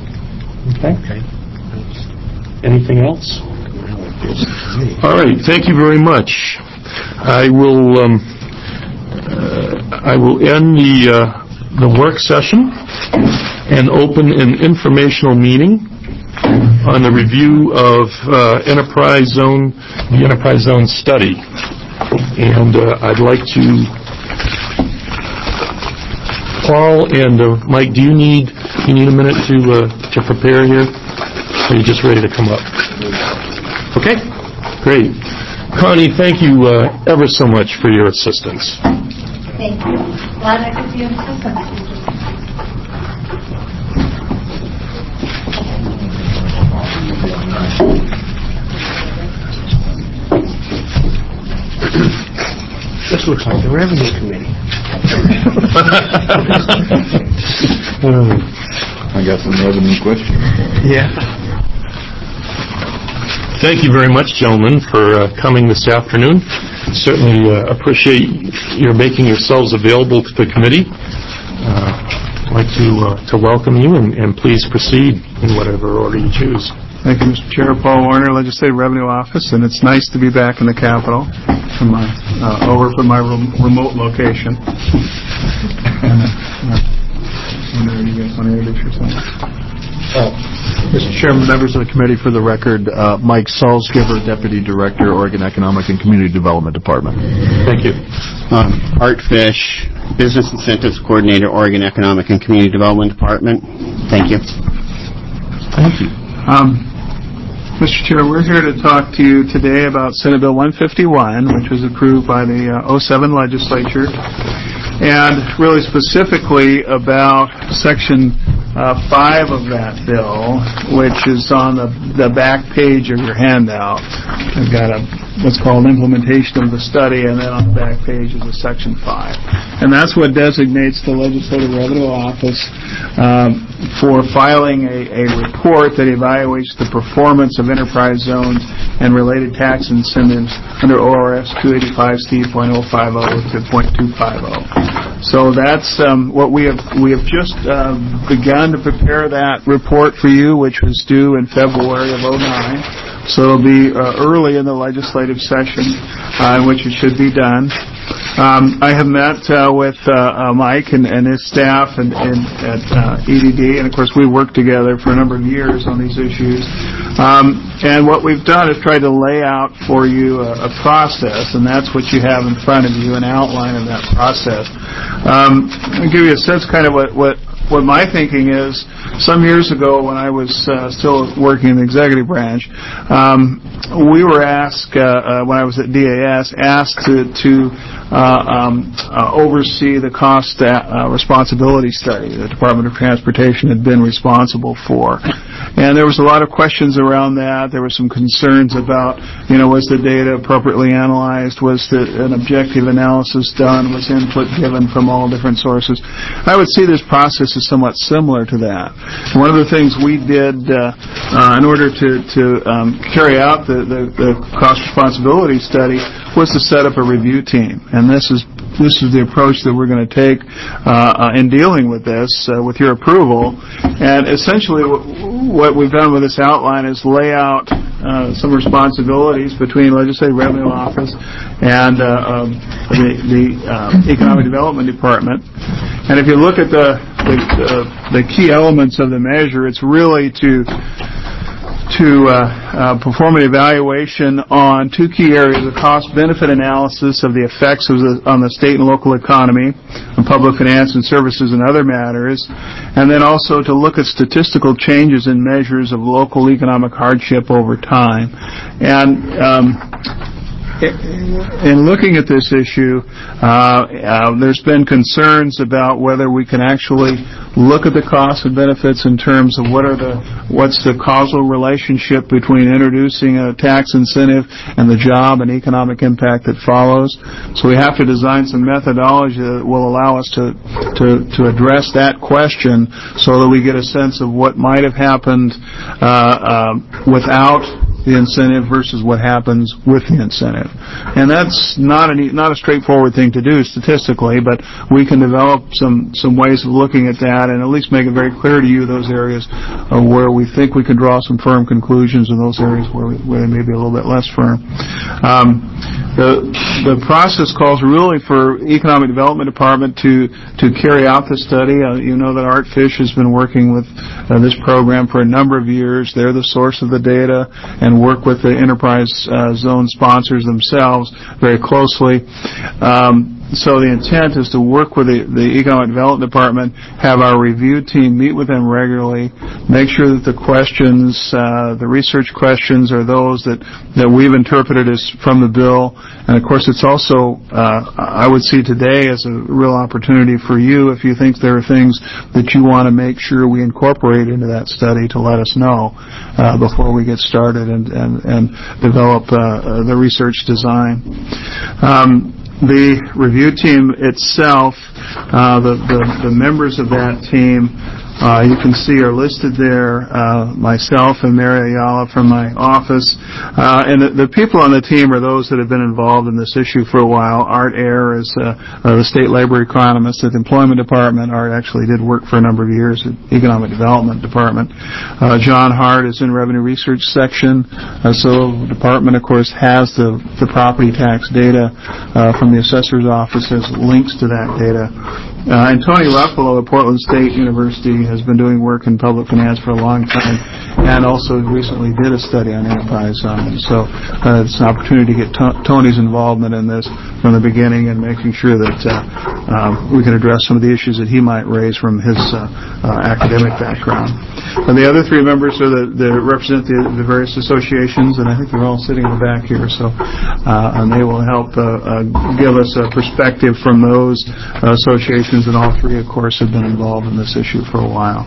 Okay. Anything else? All right. Thank you very much. I will um, uh, I will end the uh, the work session and open an informational meeting on the review of uh, enterprise zone, the enterprise zone study. And uh, I'd like to, Paul and uh, Mike, do you need you need a minute to uh, to prepare here? Or are you just ready to come up? Okay, great. Connie, thank you uh, ever so much for your assistance. Thank you. Glad I could be of assistance. This looks like the Revenue Committee. I got some revenue questions. Yeah. Thank you very much, gentlemen, for uh, coming this afternoon. Certainly uh, appreciate your making yourselves available to the committee. Uh, I'd like to uh, to welcome you, and, and please proceed in whatever order you choose. Thank you, Mister Chair. Paul Warner, Legislative Revenue Office, and it's nice to be back in the Capitol from my, uh, over from my rem- remote location. And, uh, you guys want to introduce yourself? Uh, Mister Chairman, members of the committee, for the record, uh, Mike Salzgiver, Deputy Director, Oregon Economic and Community Development Department. Thank you. Um, Art Fish, Business Incentives Coordinator, Oregon Economic and Community Development Department. Thank you. Thank you. Um, Mister Chair, we're here to talk to you today about Senate Bill one fifty-one, which was approved by the uh, oh seven legislature, and really specifically about Section uh, five of that bill, which is on the, the back page of your handout. I've got a what's called implementation of the study, and then on the back page is a Section five. And that's what designates the Legislative Revenue Office um, for filing a, a report that evaluates the performance of enterprise zones and related tax incentives under O R S two eighty-five C point oh five oh to point two five oh. So that's um, what we have. We have just uh, begun to prepare that report for you, which was due in February of oh nine. So it'll be uh, early in the legislative session uh, in which it should be done. Um, I have met uh, with uh, uh, Mike and, and his staff and, and at uh, E D D, and of course we worked together for a number of years on these issues. Um, and what we've done is tried to lay out for you a, a process, and that's what you have in front of you, an outline of that process. Um, I'll give you a sense kind of what, what What my thinking is. Some years ago, when I was uh, still working in the executive branch, um, we were asked, uh, uh, when I was at D A S, asked to, to uh, um, uh, oversee the cost uh, responsibility study the Department of Transportation had been responsible for. And there was a lot of questions around that. There were some concerns about, you know, was the data appropriately analyzed? Was the, an objective analysis done? Was input given from all different sources? I would see this process is somewhat similar to that. One of the things we did uh, uh, in order to, to um, carry out the, the, the cost responsibility study was to set up a review team. And this is this is the approach that we're going to take uh, in dealing with this, uh, with your approval. And essentially w- what we've done with this outline is lay out uh, some responsibilities between Legislative Revenue Office and uh, um, the, the uh, Economic Development Department. And if you look at the the, uh, the key elements of the measure, it's really to to uh, uh, perform an evaluation on two key areas: the cost-benefit analysis of the effects of the, on the state and local economy, on public finance and services and other matters, and then also to look at statistical changes in measures of local economic hardship over time. And um, in looking at this issue, uh, uh, there's been concerns about whether we can actually look at the costs and benefits in terms of what are the what's the causal relationship between introducing a tax incentive and the job and economic impact that follows. So we have to design some methodology that will allow us to to, to address that question, so that we get a sense of what might have happened uh, uh, without the incentive versus what happens with the incentive. And that's not, an, not a straightforward thing to do statistically, but we can develop some, some ways of looking at that and at least make it very clear to you those areas uh, where we think we can draw some firm conclusions and those areas where, we, where they may be a little bit less firm. Um, the, the process calls really for Economic Development Department to, to carry out the study. Uh, you know that ArtFish has been working with uh, this program for a number of years. They're the source of the data and work with the enterprise uh, zone sponsors themselves very closely. Um, So the intent is to work with the, the Economic Development Department, have our review team meet with them regularly, make sure that the questions, uh, the research questions are those that, that we've interpreted as from the bill. And of course it's also, uh, I would see today as a real opportunity for you if you think there are things that you want to make sure we incorporate into that study to let us know, uh, before we get started and, and, and develop, uh, the research design. Um, The review team itself, uh, the, the, the members of that team, uh, you can see are listed there, uh, myself and Mary Ayala from my office. Uh, and the, the people on the team are those that have been involved in this issue for a while. Art Ayer is uh, uh, the state labor economist at the Employment Department. Art actually did work for a number of years at Economic Development Department. Uh, John Hart is in Revenue Research Section. Uh, so the department, of course, has the, the property tax data uh, from the assessor's office, has links to that data. Uh, and Tony Ruffalo at Portland State University has been doing work in public finance for a long time and also recently did a study on enterprise zones. So uh, it's an opportunity to get to- Tony's involvement in this from the beginning and making sure that uh, uh, we can address some of the issues that he might raise from his uh, uh, academic background. And the other three members are the, the represent the, the various associations, and I think they're all sitting in the back here. So, uh, and they will help uh, uh, give us a perspective from those uh, associations. And all three, of course, have been involved in this issue for a while.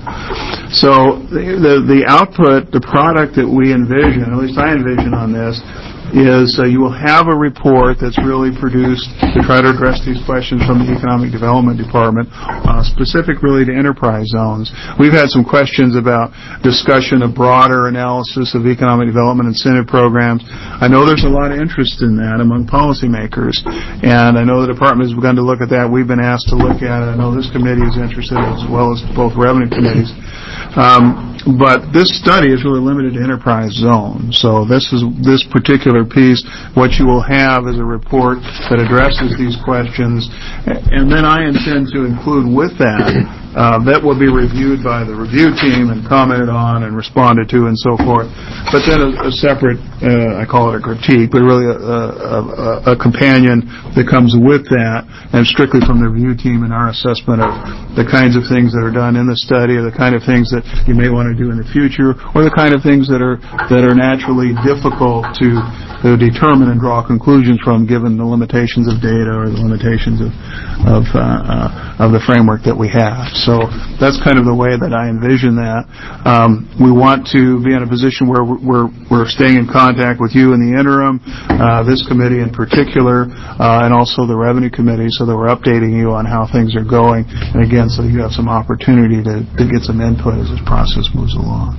So the, the, the output, the product that we envision, at least I envision on this, is uh, you will have a report that's really produced to try to address these questions from the Economic Development Department, uh, specific really to enterprise zones. We've had some questions about discussion of broader analysis of economic development incentive programs. I know there's a lot of interest in that among policymakers, and I know the department has begun to look at that. We've been asked to look at it. I know this committee is interested as well as both revenue committees. Um, but this study is really limited to enterprise zones. So this is this particular piece. What you will have is a report that addresses these questions, and then I intend to include with that uh, that will be reviewed by the review team and commented on and responded to and so forth. But then a, a separate, uh, I call it a critique, but really a, a, a, a companion that comes with that, and strictly from the review team and our assessment of the kinds of things that are done in the study, or the kind of things that you may want to do in the future, or the kind of things that are that are naturally difficult to, to determine and draw conclusions from, given the limitations of data or the limitations of of, uh, uh, of the framework that we have. So that's kind of the way that I envision that. Um, we want to be in a position where we're we're staying in contact with you in the interim, uh, this committee in particular, uh, and also the revenue committee, so that we're updating you on how things are going, and again, so you have some opportunity to, to get some input as this process moves along.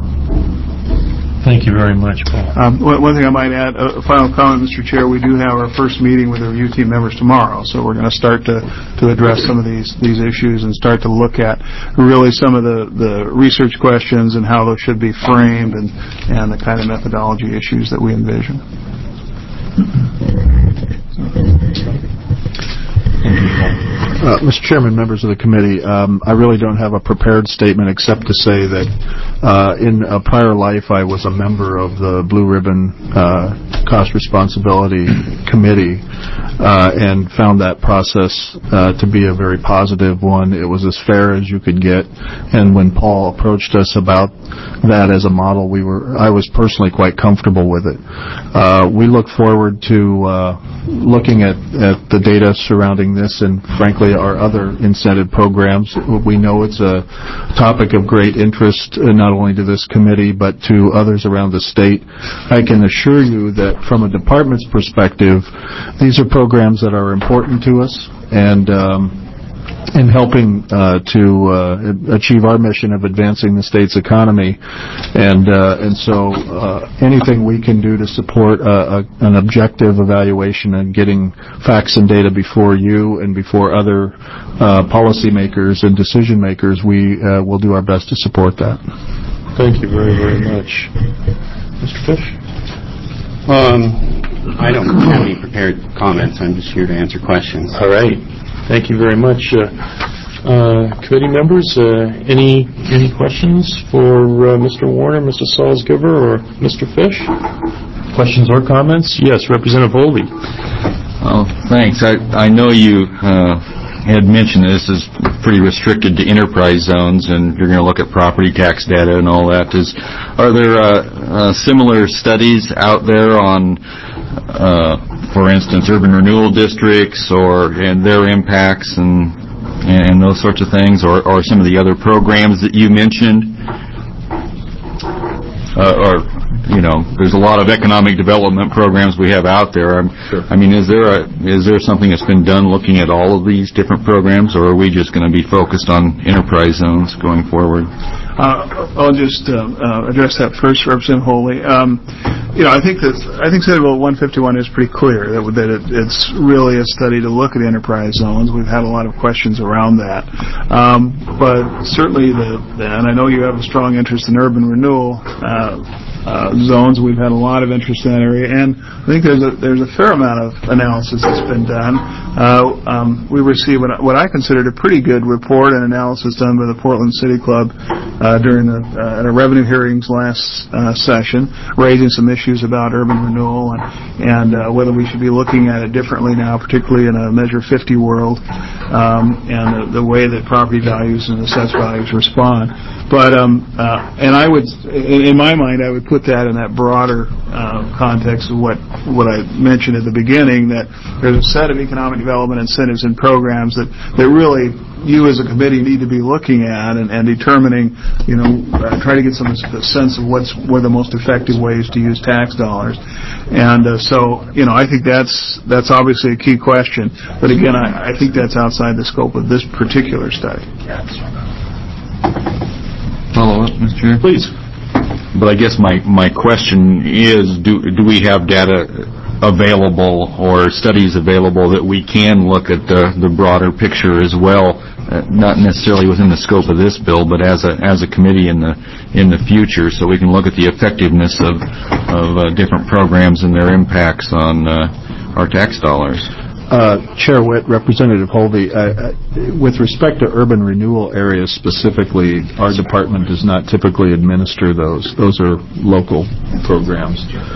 Thank you very much, Paul. Um, one, one thing I might add, a final comment, Mister Chair, we do have our first meeting with the review team members tomorrow, so we're going to start to, to address some of these, these issues and start to look at really some of the, the research questions and how those should be framed, and, and the kind of methodology issues that we envision. Uh, Mister Chairman, members of the committee, um, I really don't have a prepared statement except to say that uh, in a prior life I was a member of the Blue Ribbon uh, Cost Responsibility Committee uh, and found that process uh, to be a very positive one. It was as fair as you could get, and when Paul approached us about that as a model, we were I was personally quite comfortable with it. Uh, we look forward to uh, looking at, at the data surrounding this and, frankly, our other incentive programs. We know it's a topic of great interest, uh, not only to this committee, but to others around the state. I can assure you that from a department's perspective, these are programs that are important to us, and um, in helping uh, to uh, achieve our mission of advancing the state's economy, and uh, and so uh, anything we can do to support uh, a, an objective evaluation and getting facts and data before you and before other uh, policymakers and decision makers, we uh, will do our best to support that. Thank you very, very much. Mister Fish? Um, I don't have any prepared comments. I'm just here to answer questions. All right. Thank you very much. Uh, uh, committee members, uh, any any questions for uh, Mister Warner, Mister Salzgiver, or Mister Fish? Questions or comments? Yes, Representative Holby. Well, thanks. I, I know you uh, had mentioned this is pretty restricted to enterprise zones, and you're going to look at property tax data and all that. Is, are there uh, uh, similar studies out there on Uh, for instance, urban renewal districts or and their impacts and and those sorts of things, or, or some of the other programs that you mentioned? Uh, or, you know, there's a lot of economic development programs we have out there. I'm, sure. I mean, is there a, is there something that's been done looking at all of these different programs, or are we just going to be focused on enterprise zones going forward? Uh, I'll just uh, uh, address that first, Representative Holey. Um, you know, I think that I think Senate Bill one fifty-one is pretty clear that that it, it's really a study to look at enterprise zones. We've had a lot of questions around that, um, but certainly the, the and I know you have a strong interest in urban renewal uh, uh, zones. We've had a lot of interest in that area, and I think there's a there's a fair amount of analysis that's been done. Uh, um, we received what, what I considered a pretty good report and analysis done by the Portland City Club Uh, during the uh, at our revenue hearings last uh, session, raising some issues about urban renewal and, and uh, whether we should be looking at it differently now, particularly in a Measure fifty world, um, and the, the way that property values and assessed values respond. But um, uh, and I would, in, in my mind, I would put that in that broader uh, context of what what I mentioned at the beginning, that there's a set of economic development incentives and programs that that really you as a committee need to be looking at and, and determining, you know, uh, try to get some sense of what's what are the most effective ways to use tax dollars. And uh, so, you know, I think that's that's obviously a key question. But again, I, I think that's outside the scope of this particular study. Follow up, Mister Chair? Please. But I guess my, my question is, do do we have data available or studies available that we can look at the, the broader picture as well, uh, not necessarily within the scope of this bill, but as a as a committee in the in the future, so we can look at the effectiveness of of uh, different programs and their impacts on uh, our tax dollars? Uh, Chair Witt, Representative Holby, uh, with respect to urban renewal areas specifically, our department does not typically administer those. Those are local programs.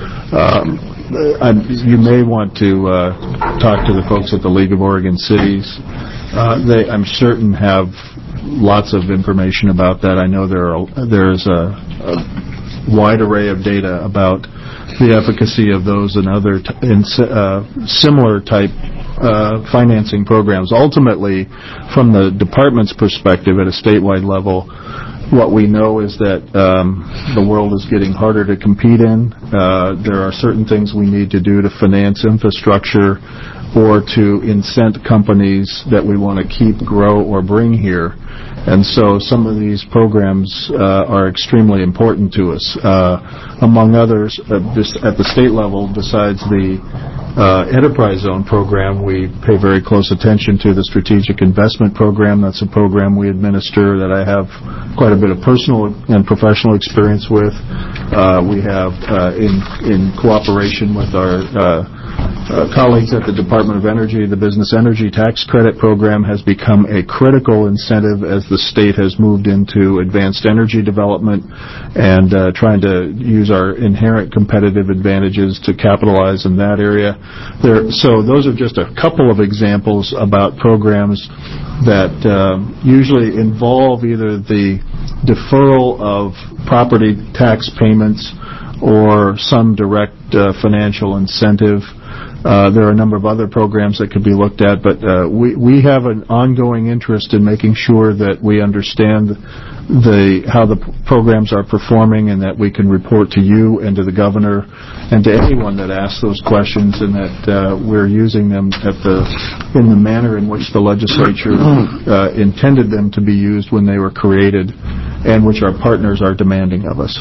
Um, I, you may want to uh, talk to the folks at the League of Oregon Cities. Uh, they, I'm certain, have lots of information about that. I know there are there's a, a wide array of data about the efficacy of those and other t- in, uh, similar type uh, financing programs. Ultimately, from the department's perspective at a statewide level, what we know is that um, the world is getting harder to compete in. Uh, there are certain things we need to do to finance infrastructure or to incent companies that we want to keep, grow, or bring here. And so some of these programs uh, are extremely important to us. Uh, among others, uh, this, at the state level, besides the uh, Enterprise Zone program, we pay very close attention to the Strategic Investment Program. That's a program we administer that I have quite a bit of personal and professional experience with. Uh, we have, uh, in, in cooperation with our uh, Uh, colleagues at the Department of Energy, the Business Energy Tax Credit Program has become a critical incentive as the state has moved into advanced energy development and uh, trying to use our inherent competitive advantages to capitalize in that area. There, so those are just a couple of examples about programs that uh, usually involve either the deferral of property tax payments or some direct uh, financial incentive. Uh, there are a number of other programs that could be looked at, but uh, we, we have an ongoing interest in making sure that we understand the how the p- programs are performing, and that we can report to you and to the governor and to anyone that asks those questions, and that uh, we're using them at the in the manner in which the legislature uh, intended them to be used when they were created, and which our partners are demanding of us.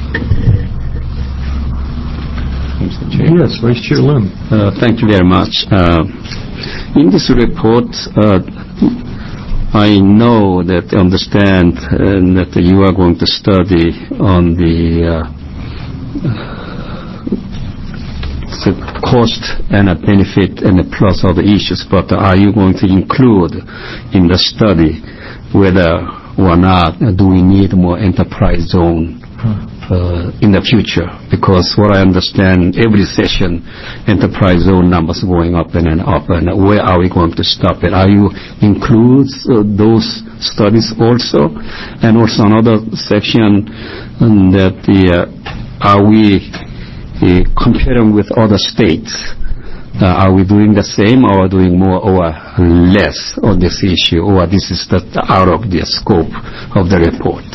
Yes, Vice Chair Lim. Uh, thank you very much. Uh, in this report, uh, I know that, understand, uh, that you are going to study on the, uh, the cost and a benefit and a plus of the issues, but are you going to include in the study whether or not uh, do we need more enterprise zone Uh, in the future? Because what I understand, every session, enterprise zone numbers going up and, and up, and where are we going to stop it? Are you include uh, those studies also? And also another section um, that the, uh, are we uh, comparing with other states? Uh, are we doing the same, or doing more or less on this issue, or this is the, out of the scope of the report?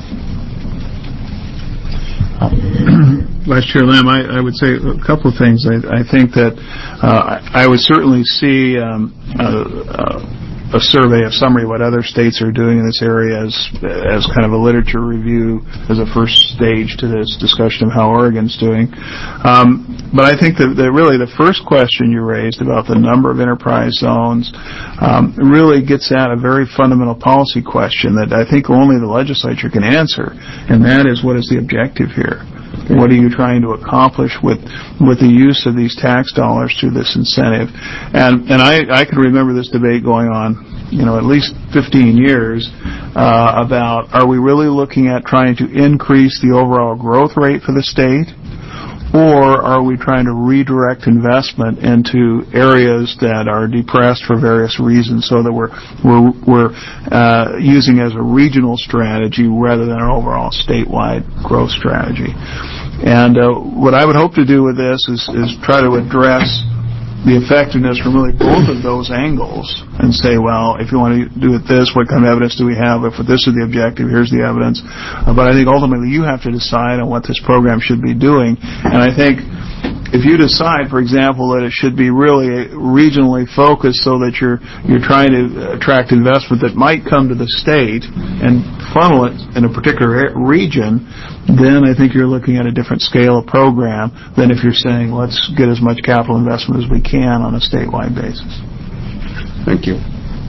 Vice Chair Lim, I, I would say a couple of things. I, I think that uh, I would certainly see um, a, a survey, a summary of what other states are doing in this area as as kind of a literature review as a first stage to this discussion of how Oregon's doing. Um, but I think that, that really the first question you raised about the number of enterprise zones um, really gets at a very fundamental policy question that I think only the legislature can answer, and that is, what is the objective here? What are you trying to accomplish with with the use of these tax dollars through this incentive? And and I, I can remember this debate going on, you know, at least fifteen years uh, about, are we really looking at trying to increase the overall growth rate for the state, or are we trying to redirect investment into areas that are depressed for various reasons, so that we're we're we're uh, using as a regional strategy rather than an overall statewide growth strategy? And uh, what I would hope to do with this is, is try to address the effectiveness from really both of those angles and say, well, if you want to do it this, what kind of evidence do we have? If this is the objective, here's the evidence. Uh, but I think ultimately you have to decide on what this program should be doing. And I think if you decide, for example, that it should be really regionally focused so that you're you're trying to attract investment that might come to the state and funnel it in a particular region, then I think you're looking at a different scale of program than if you're saying, let's get as much capital investment as we can on a statewide basis. Thank you.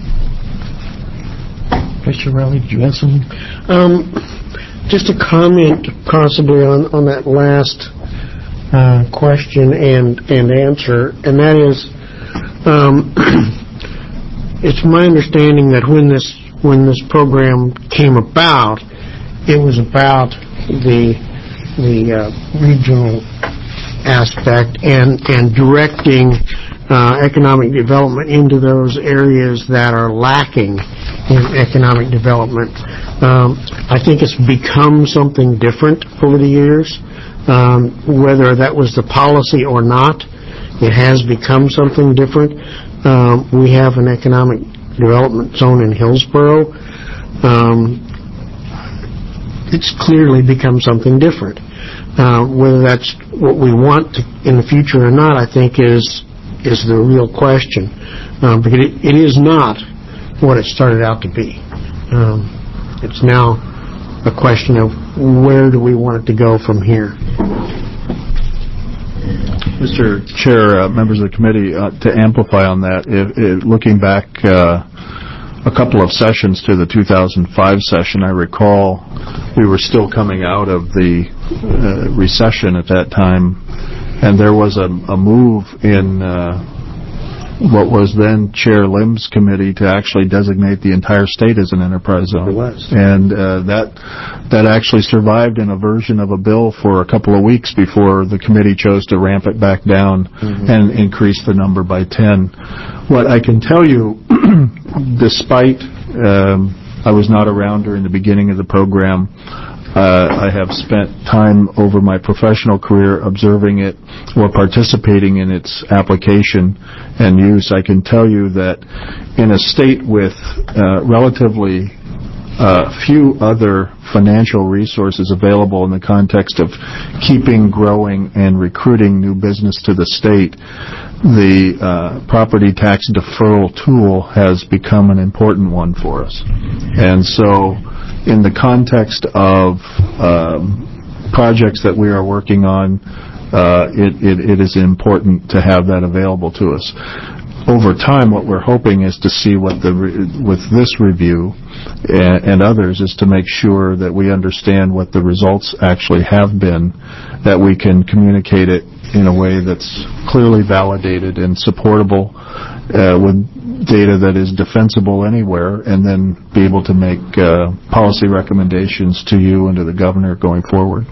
Mister Riley, did you have something? Um, just a comment possibly on, on that last uh, question and, and answer, and that is, um, it's my understanding that when this when this program came about, it was about the the uh, regional aspect and and directing uh, economic development into those areas that are lacking in economic development. Um, I think it's become something different over the years. Um, whether that was the policy or not, it has become something different. Um, we have an economic development zone in Hillsborough. Um, it's clearly become something different. Uh, whether that's what we want to, in the future or not, I think is is the real question. Um, because it, it is not what it started out to be. Um, it's now a question of where do we want it to go from here. Mister Chair, uh, members of the committee, uh, to amplify on that, if, if looking back uh, a couple of sessions to the two thousand five session, I recall we were still coming out of the uh, recession at that time, and there was a, a move in uh, what was then Chair Lim's committee to actually designate the entire state as an enterprise zone. It was. And uh, that that actually survived in a version of a bill for a couple of weeks before the committee chose to ramp it back down mm-hmm. and increase the number by ten. What I can tell you, despite um, I was not around during the beginning of the program, uh, I have spent time over my professional career observing it or participating in its application and use. I can tell you that in a state with uh, relatively uh, few other financial resources available in the context of keeping, growing, and recruiting new business to the state, the uh, property tax deferral tool has become an important one for us. And so in the context of um, projects that we are working on, uh, it, it, it is important to have that available to us. Over time, what we're hoping is to see what the re- with this review and, and others is to make sure that we understand what the results actually have been, that we can communicate it in a way that's clearly validated and supportable uh, with data that is defensible anywhere, and then be able to make uh, policy recommendations to you and to the governor going forward.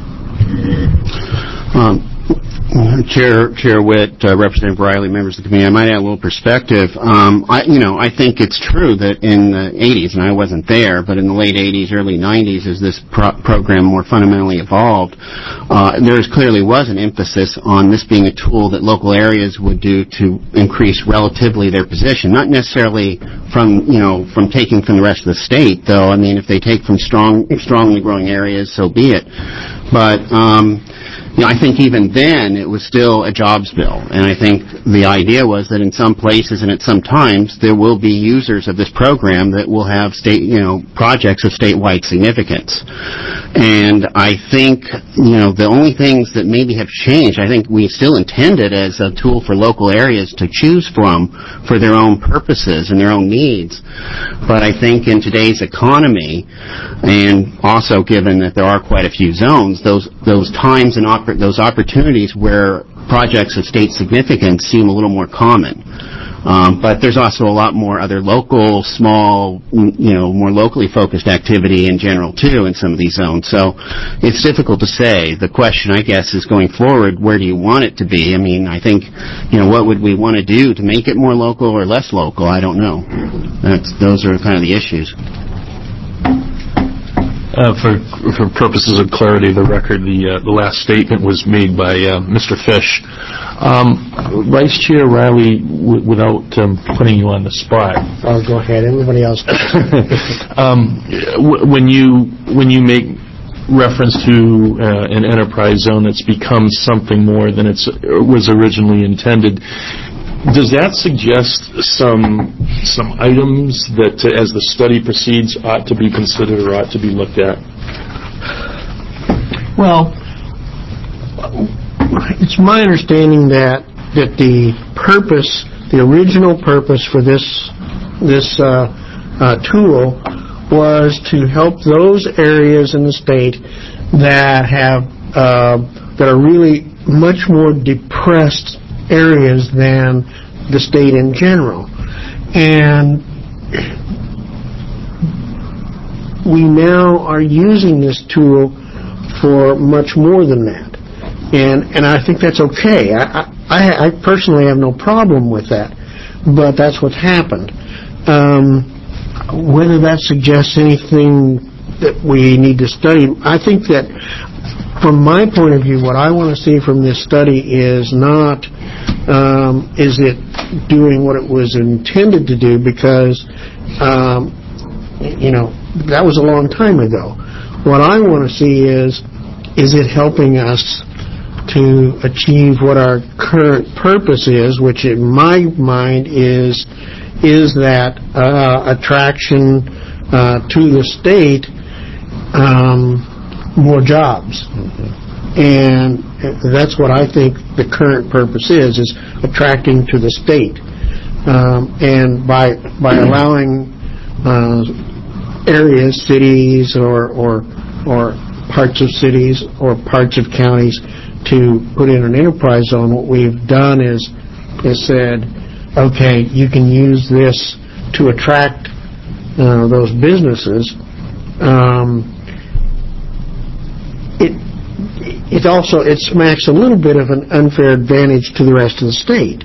Um, Chair Chair Witt, uh, Representative Riley, members of the committee, I might add a little perspective. Um, I, you know, I think it's true that in the eighties, and I wasn't there, but in the late eighties, early nineties, as this pro- program more fundamentally evolved, uh, there clearly was an emphasis on this being a tool that local areas would do to increase relatively their position, not necessarily from, you know, from taking from the rest of the state, though. I mean, if they take from strong, strongly growing areas, so be it. But, um, you know, I think even then it was still a jobs bill, and I think the idea was that in some places and at some times there will be users of this program that will have state, you know, projects of statewide significance. And I think, you know, the only things that maybe have changed, I think we still intend it as a tool for local areas to choose from for their own purposes and their own needs. But I think in today's economy, and also given that there are quite a few zones, those those times and op- those opportunities where projects of state significance seem a little more common. Um, but there's also a lot more other local, small, you know, more locally focused activity in general, too, in some of these zones. So it's difficult to say. The question, I guess, is going forward, where do you want it to be? I mean, I think, you know, what would we want to do to make it more local or less local? I don't know. That's, those are kind of the issues. Uh, for for purposes of clarity of the record, the uh, the last statement was made by uh, Mister Fish. Um, Vice Chair Riley, w- without um, putting you on the spot. Oh, go ahead. Everybody else. um, w- when you when you make reference to uh, an enterprise zone that's become something more than it was originally intended, does that suggest some some items that, uh, as the study proceeds, ought to be considered or ought to be looked at? Well, it's my understanding that that the purpose, the original purpose for this this uh, uh, tool was to help those areas in the state that have uh, that are really much more depressed areas than the state in general. And we now are using this tool for much more than that. And and I think that's okay. I, I, I personally have no problem with that. But that's what's happened. Um, whether that suggests anything that we need to study, I think that from my point of view, what I want to see from this study is not, um, is it doing what it was intended to do, because, um, you know, that was a long time ago. What I want to see is, is it helping us to achieve what our current purpose is, which in my mind is, is that uh, attraction uh, to the state, um, more jobs. Mm-hmm. And that's what I think the current purpose is, is attracting to the state. Um, and by by allowing uh, areas, cities, or, or or parts of cities or parts of counties to put in an enterprise zone, what we've done is is said, okay, you can use this to attract uh, those businesses. Um, It it also it smacks a little bit of an unfair advantage to the rest of the state.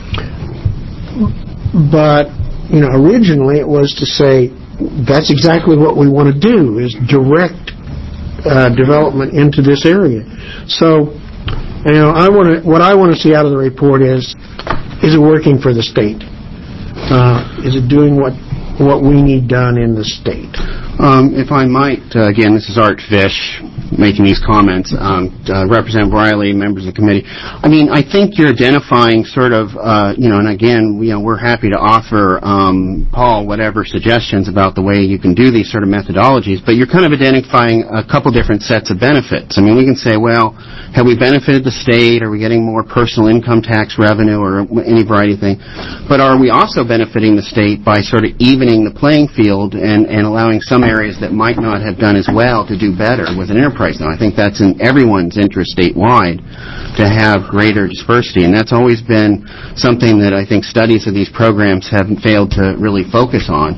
But, you know, originally it was to say that's exactly what we want to do, is direct uh, development into this area. So, you know, I want to. What I want to see out of the report is, is it working for the state? Uh, is it doing what what we need done in the state? Um, if I might, uh, again, this is Art Fish making these comments. Um, uh, Representative Riley, members of the committee. I mean, I think you're identifying sort of, uh, you know, and again, you know, we're happy to offer um, Paul whatever suggestions about the way you can do these sort of methodologies, but you're kind of identifying a couple different sets of benefits. I mean, we can say, well, have we benefited the state? Are we getting more personal income tax revenue or any variety of things? But are we also benefiting the state by sort of evening the playing field and, and allowing some areas that might not have done as well to do better with an enterprise zone? I think that's in everyone's interest statewide to have greater dispersity, and that's always been something that I think studies of these programs haven't failed to really focus on.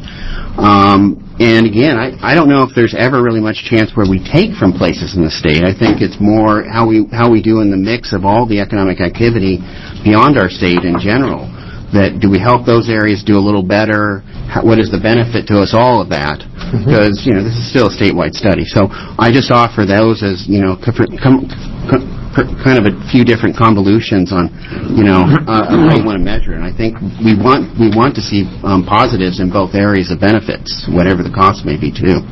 Um, and again, I, I don't know if there's ever really much chance where we take from places in the state. I think it's more how we how we do in the mix of all the economic activity beyond our state in general. That do we help those areas do a little better? How, what is the benefit to us all of that? Mm-hmm. Because, you know, this is still a statewide study. So I just offer those as, you know, com- com- com- kind of a few different convolutions on, you know, uh, how you want to measure it. And I think we want we want to see um, positives in both areas of benefits, whatever the cost may be, too.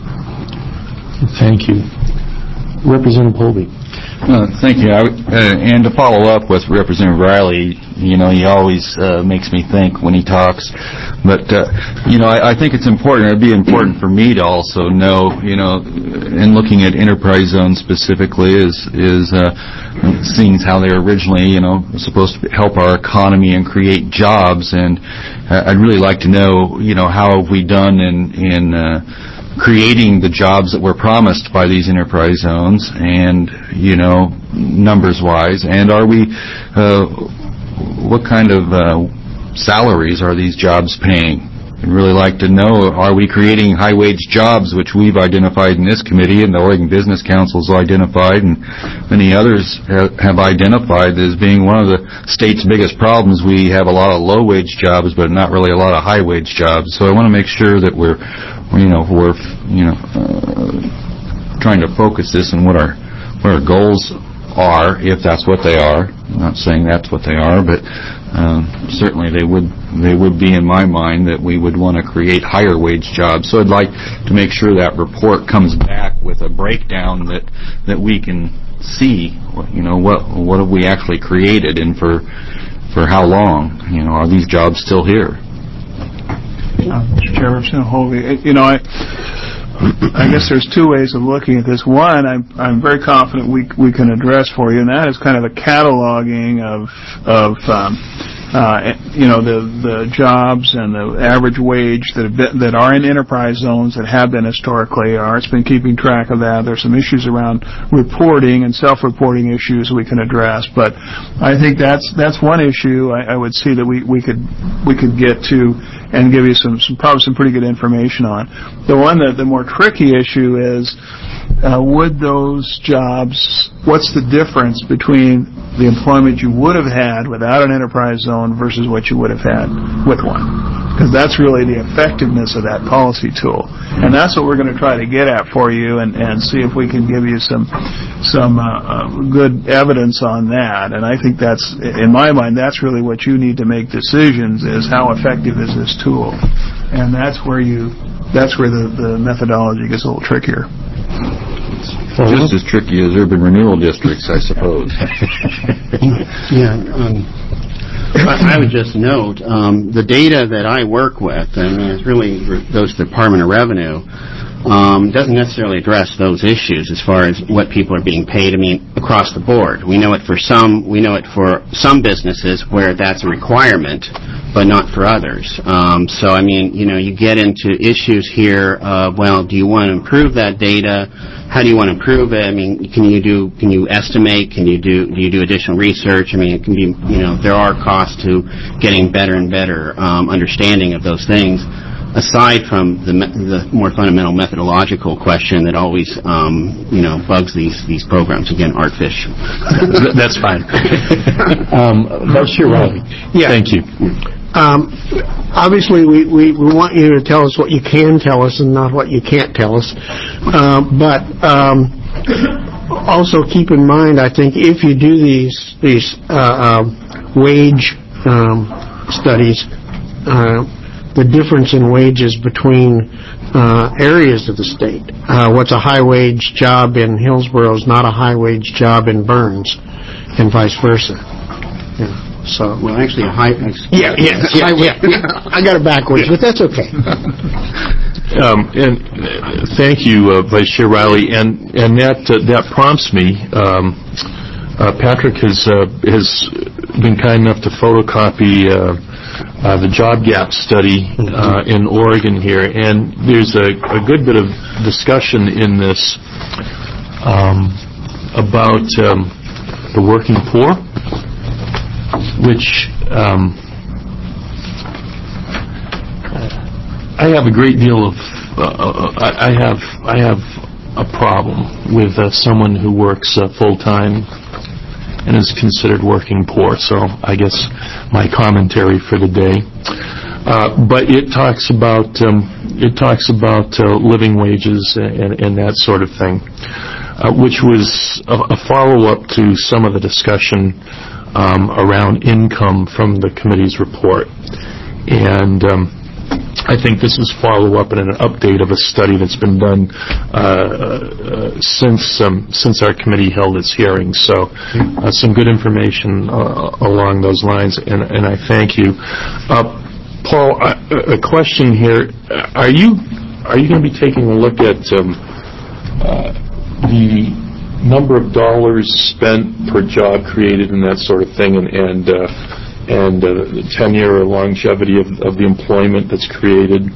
Thank you. Representative Holby. Uh, thank you. I, uh, and to follow up with Representative Riley, you know, he always uh, makes me think when he talks. But, uh, you know, I, I think it's important, it would be important for me to also know, you know, in looking at enterprise zones specifically is, is uh, seeing how they were originally, you know, supposed to help our economy and create jobs. And uh, I'd really like to know, you know, how have we done in, in uh, creating the jobs that were promised by these enterprise zones and, you know, numbers-wise, and are we, uh, what kind of uh, salaries are these jobs paying? I'd really like to know, are we creating high-wage jobs, which we've identified in this committee and the Oregon Business Council's identified and many others ha- have identified as being one of the state's biggest problems. We have a lot of low-wage jobs, but not really a lot of high-wage jobs. So I want to make sure that we're you know, we're, you know, uh, trying to focus this on what our, what our goals are, if that's what they are. I'm not saying that's what they are, but um, certainly they would, they would be in my mind that we would want to create higher wage jobs. So I'd like to make sure that report comes back with a breakdown that, that we can see, you know, what, what have we actually created and for, for how long? You know, are these jobs still here? Uh, Mister Chair, Representative Holby, you know, I, I guess there's two ways of looking at this. One, I'm I'm very confident we we can address for you, and that is kind of a cataloging of of um, uh, you know the the jobs and the average wage that have been, that are in enterprise zones that have been historically. Art's been keeping track of that. There's some issues around reporting and self-reporting issues we can address, but I think that's that's one issue I, I would see that we we could we could get to and give you some, some probably some pretty good information on. The one that the more tricky issue is, uh, would those jobs, what's the difference between the employment you would have had without an enterprise zone versus what you would have had with one? Because that's really the effectiveness of that policy tool. And that's what we're going to try to get at for you and, and see if we can give you some some uh, uh, good evidence on that. And I think that's, in my mind, that's really what you need to make decisions is how effective is this tool. And that's where you, that's where the, the methodology gets a little trickier. Just as tricky as urban renewal districts, I suppose. Yeah. Um, I would just note um, the data that I work with, I mean, it really goes to the Department of Revenue, um, doesn't necessarily address those issues as far as what people are being paid. I mean, across the board, we know it for some. We know it for some businesses where that's a requirement, but not for others. Um, so, I mean, you know, you get into issues here of, well, do you want to improve that data? How do you want to improve it? I mean, can you do, can you estimate? Can you do, do you do additional research? I mean, it can be, you know, there are costs to getting better and better um, understanding of those things, aside from the, me- the more fundamental methodological question that always, um, you know, bugs these, these programs. Again, Art Fish. That's fine. um, Vice Chair Riley. Yeah. Thank you. Um, obviously, we, we, we want you to tell us what you can tell us and not what you can't tell us. Uh, but um, Also, keep in mind, I think, if you do these these uh, uh, wage um, studies, uh, the difference in wages between uh, areas of the state. Uh, what's a high-wage job in Hillsborough is not a high-wage job in Burns, and vice versa. Yeah. So, well, actually, a high. Yeah, yeah, yeah, yeah, yeah. I got it backwards, but that's okay. Um, and uh, thank you, uh, Vice Chair Riley, and and that uh, that prompts me. Um, uh, Patrick has uh, has been kind enough to photocopy uh, uh, the job gap study uh, in Oregon here, and there's a, a good bit of discussion in this um, about um, the working poor, which. Um, I have a great deal of. Uh, I, I have. I have a problem with uh, someone who works uh, full time and is considered working poor. So I guess my commentary for the day. Uh, but it talks about. Um, it talks about uh, living wages and, and that sort of thing, uh, which was a, a follow up to some of the discussion um, around income from the committee's report, and. Um, I think this is follow-up and an update of a study that's been done uh, uh, since um, since our committee held its hearing. So, uh, some good information uh, along those lines, and, and I thank you, uh, Paul. A, a question here: Are you are you going to be taking a look at um, uh, the number of dollars spent per job created and that sort of thing, and and uh, and uh, the tenure or longevity of, of the employment that's created?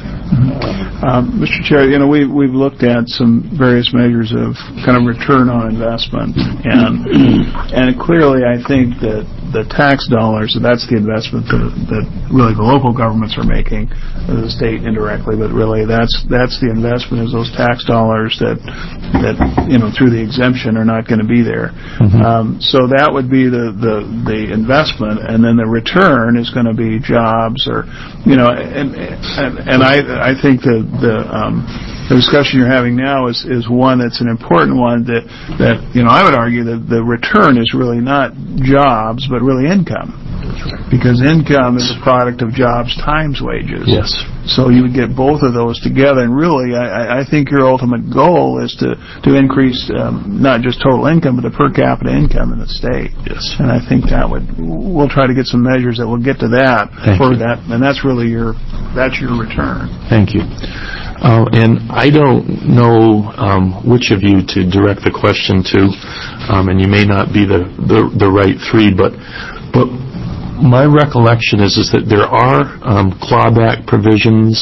Um, Mister Chair, you know, we, we've looked at some various measures of kind of return on investment, and and clearly I think that the tax dollars, that's the investment that, that really the local governments are making, the state indirectly, but really that's that's the investment is those tax dollars that, that you know, through the exemption are not going to be there. Mm-hmm. Um, so that would be the, the, the investment, and then the return is going to be jobs or, you know, and, and, and I I think the the, um, the discussion you're having now is, is one that's an important one. That that you know I would argue that the return is really not jobs, but really income, because income is a product of jobs times wages. Yes. So you would get both of those together, and really, I, I think your ultimate goal is to to increase um, not just total income, but the per capita income in the state. Yes. And I think that would we'll try to get some measures that will get to that Thank for you. that, and that's really your that's your return. Thank you. Uh, and I don't know um, which of you to direct the question to, um, and you may not be the, the, the right three, but but my recollection is is that there are um, clawback provisions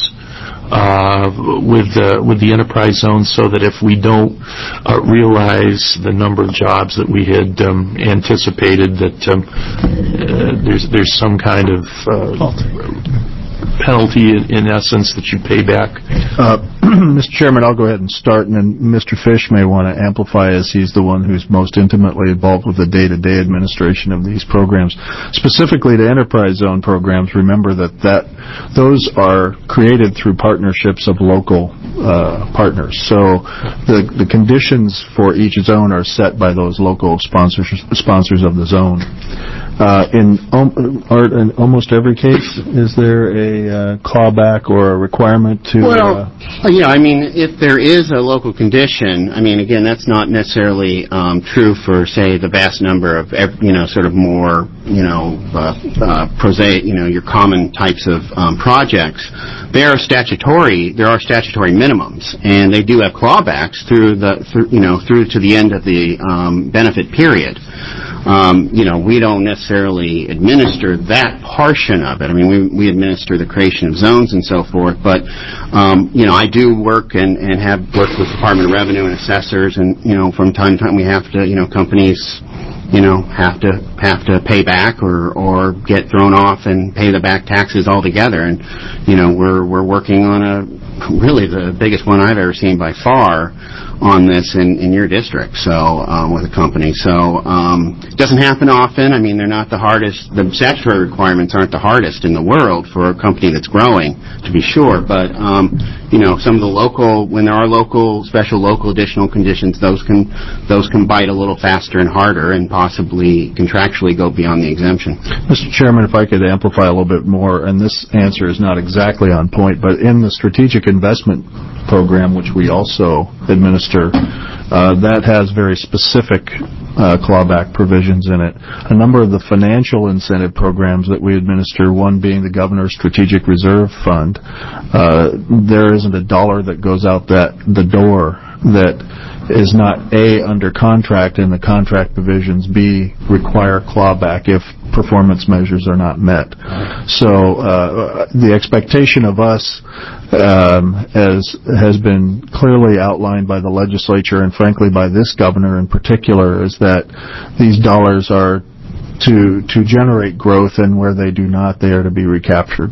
uh, with uh, with the enterprise zone, so that if we don't uh, realize the number of jobs that we had um, anticipated, that um, uh, there's there's some kind of uh, penalty in, in essence that you pay back. Uh, Mister Chairman, I'll go ahead and start, and then Mister Fish may want to amplify, as he's the one who's most intimately involved with the day-to-day administration of these programs. Specifically to enterprise zone programs, remember that, that those are created through partnerships of local uh, partners. So the the conditions for each zone are set by those local sponsors sponsors of the zone. Uh, in, um, Art, in almost every case, is there a uh, clawback or a requirement to... Well, uh, you know, I mean, if there is a local condition, I mean, again, that's not necessarily um, true for, say, the vast number of, you know, sort of more, you know, uh, uh, prosaic, you know, your common types of um, projects. There are statutory, there are statutory minimums, and they do have clawbacks through the, through, you know, through to the end of the um, benefit period. Um, you know, we don't necessarily administer that portion of it. I mean, we, we administer the creation of zones and so forth, but, um, you know, I do work and, and have worked with Department of Revenue and assessors, and, you know, from time to time we have to, you know, companies, you know, have to, have to pay back or, or get thrown off and pay the back taxes altogether. And, you know, we're, we're working on a, really the biggest one I've ever seen by far on this in, in your district, so um, with a company. So um, it doesn't happen often. I mean, they're not the hardest. The statutory requirements aren't the hardest in the world for a company that's growing, to be sure. But um, you know, some of the local, when there are local, special local additional conditions, those can those can bite a little faster and harder, and possibly contractually go beyond the exemption. Mister Chairman, if I could amplify a little bit more, and this answer is not exactly on point, but in the strategic investment program, which we also administer, uh, that has very specific uh, clawback provisions in it. A number of the financial incentive programs that we administer, one being the Governor's Strategic Reserve Fund, uh, there isn't a dollar that goes out that the door that is not A, under contract, and the contract provisions, B, require clawback if performance measures are not met. So uh, the expectation of us, um, as has been clearly outlined by the legislature and frankly by this governor in particular, is that these dollars are to to generate growth, and where they do not, they are to be recaptured.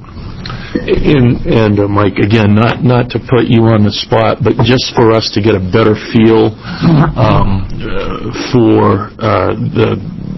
And, and uh, Mike, again, not not to put you on the spot, but just for us to get a better feel um, uh, for uh, the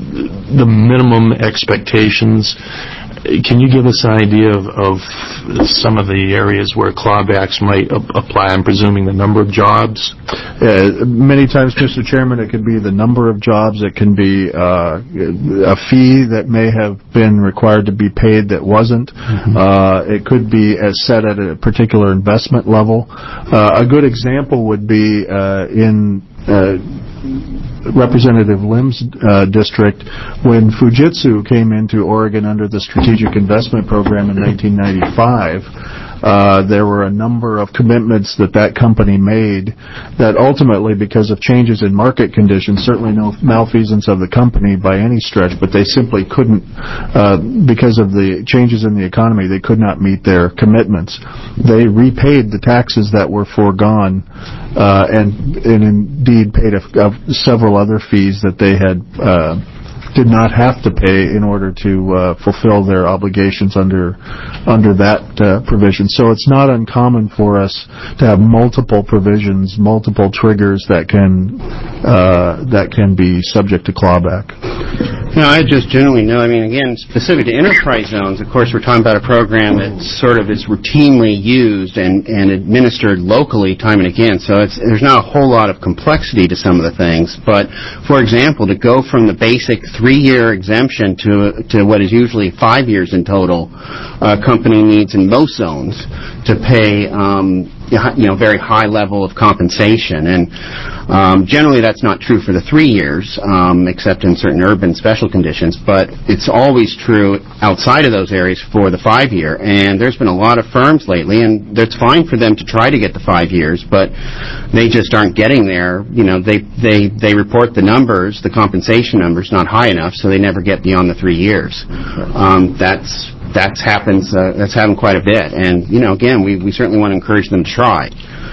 the minimum expectations. Can you give us an idea of, of some of the areas where clawbacks might ap- apply? I'm presuming the number of jobs. Uh, many times, Mister Chairman, it could be the number of jobs. It can be uh, a fee that may have been required to be paid that wasn't. Mm-hmm. Uh, it could be as set at a particular investment level. Uh, a good example would be uh, in uh, Representative Lim's uh, district, when Fujitsu came into Oregon under the Strategic Investment Program in nineteen ninety-five, uh, there were a number of commitments that that company made that ultimately, because of changes in market conditions, certainly no malfeasance of the company by any stretch, but they simply couldn't, uh, because of the changes in the economy, they could not meet their commitments. They repaid the taxes that were foregone, uh, and, and indeed paid a, a, several other fees that they had uh, did not have to pay in order to uh, fulfill their obligations under under that uh, provision. So it's not uncommon for us to have multiple provisions, multiple triggers that can uh, that can be subject to clawback. No, I just generally know, I mean, again, specific to enterprise zones, of course, we're talking about a program that sort of is routinely used and, and administered locally time and again, so it's, there's not a whole lot of complexity to some of the things. But, for example, to go from the basic three-year exemption to to what is usually five years in total, a company needs in most zones to pay um, you know, very high level of compensation. And um, generally that's not true for the three years, um, except in certain urban special conditions, but it's always true outside of those areas for the five-year. And there's been a lot of firms lately, and it's fine for them to try to get the five years, but they just aren't getting there. You know, they, they, they report the numbers, the compensation numbers, not high enough, so they never get beyond the three years. Um, that's That's happens. Uh, that's happened quite a bit, and you know, again, we, we certainly want to encourage them to try.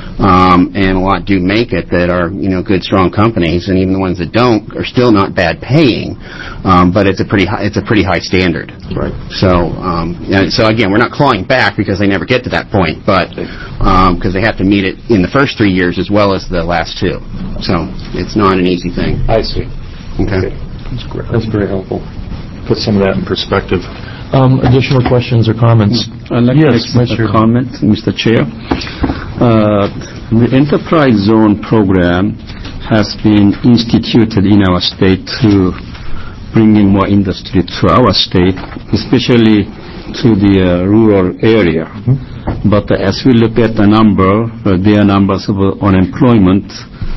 Um, and a lot do make it that are you know good, strong companies, and even the ones that don't are still not bad paying. Um, but it's a pretty high, it's a pretty high standard. Right. So um, and so again, we're not clawing back because they never get to that point, but because um, they have to meet it in the first three years as well as the last two. So it's not an easy thing. I see. Okay. okay. That's great. That's very helpful. Put some of that in perspective. Um, additional questions or comments? I'd like yes, to make a comment, Mister Chair. Uh, the Enterprise Zone program has been instituted in our state to bring in more industry to our state, especially to the uh, rural area. Mm-hmm. But uh, as we look at the number, uh, their numbers of uh, unemployment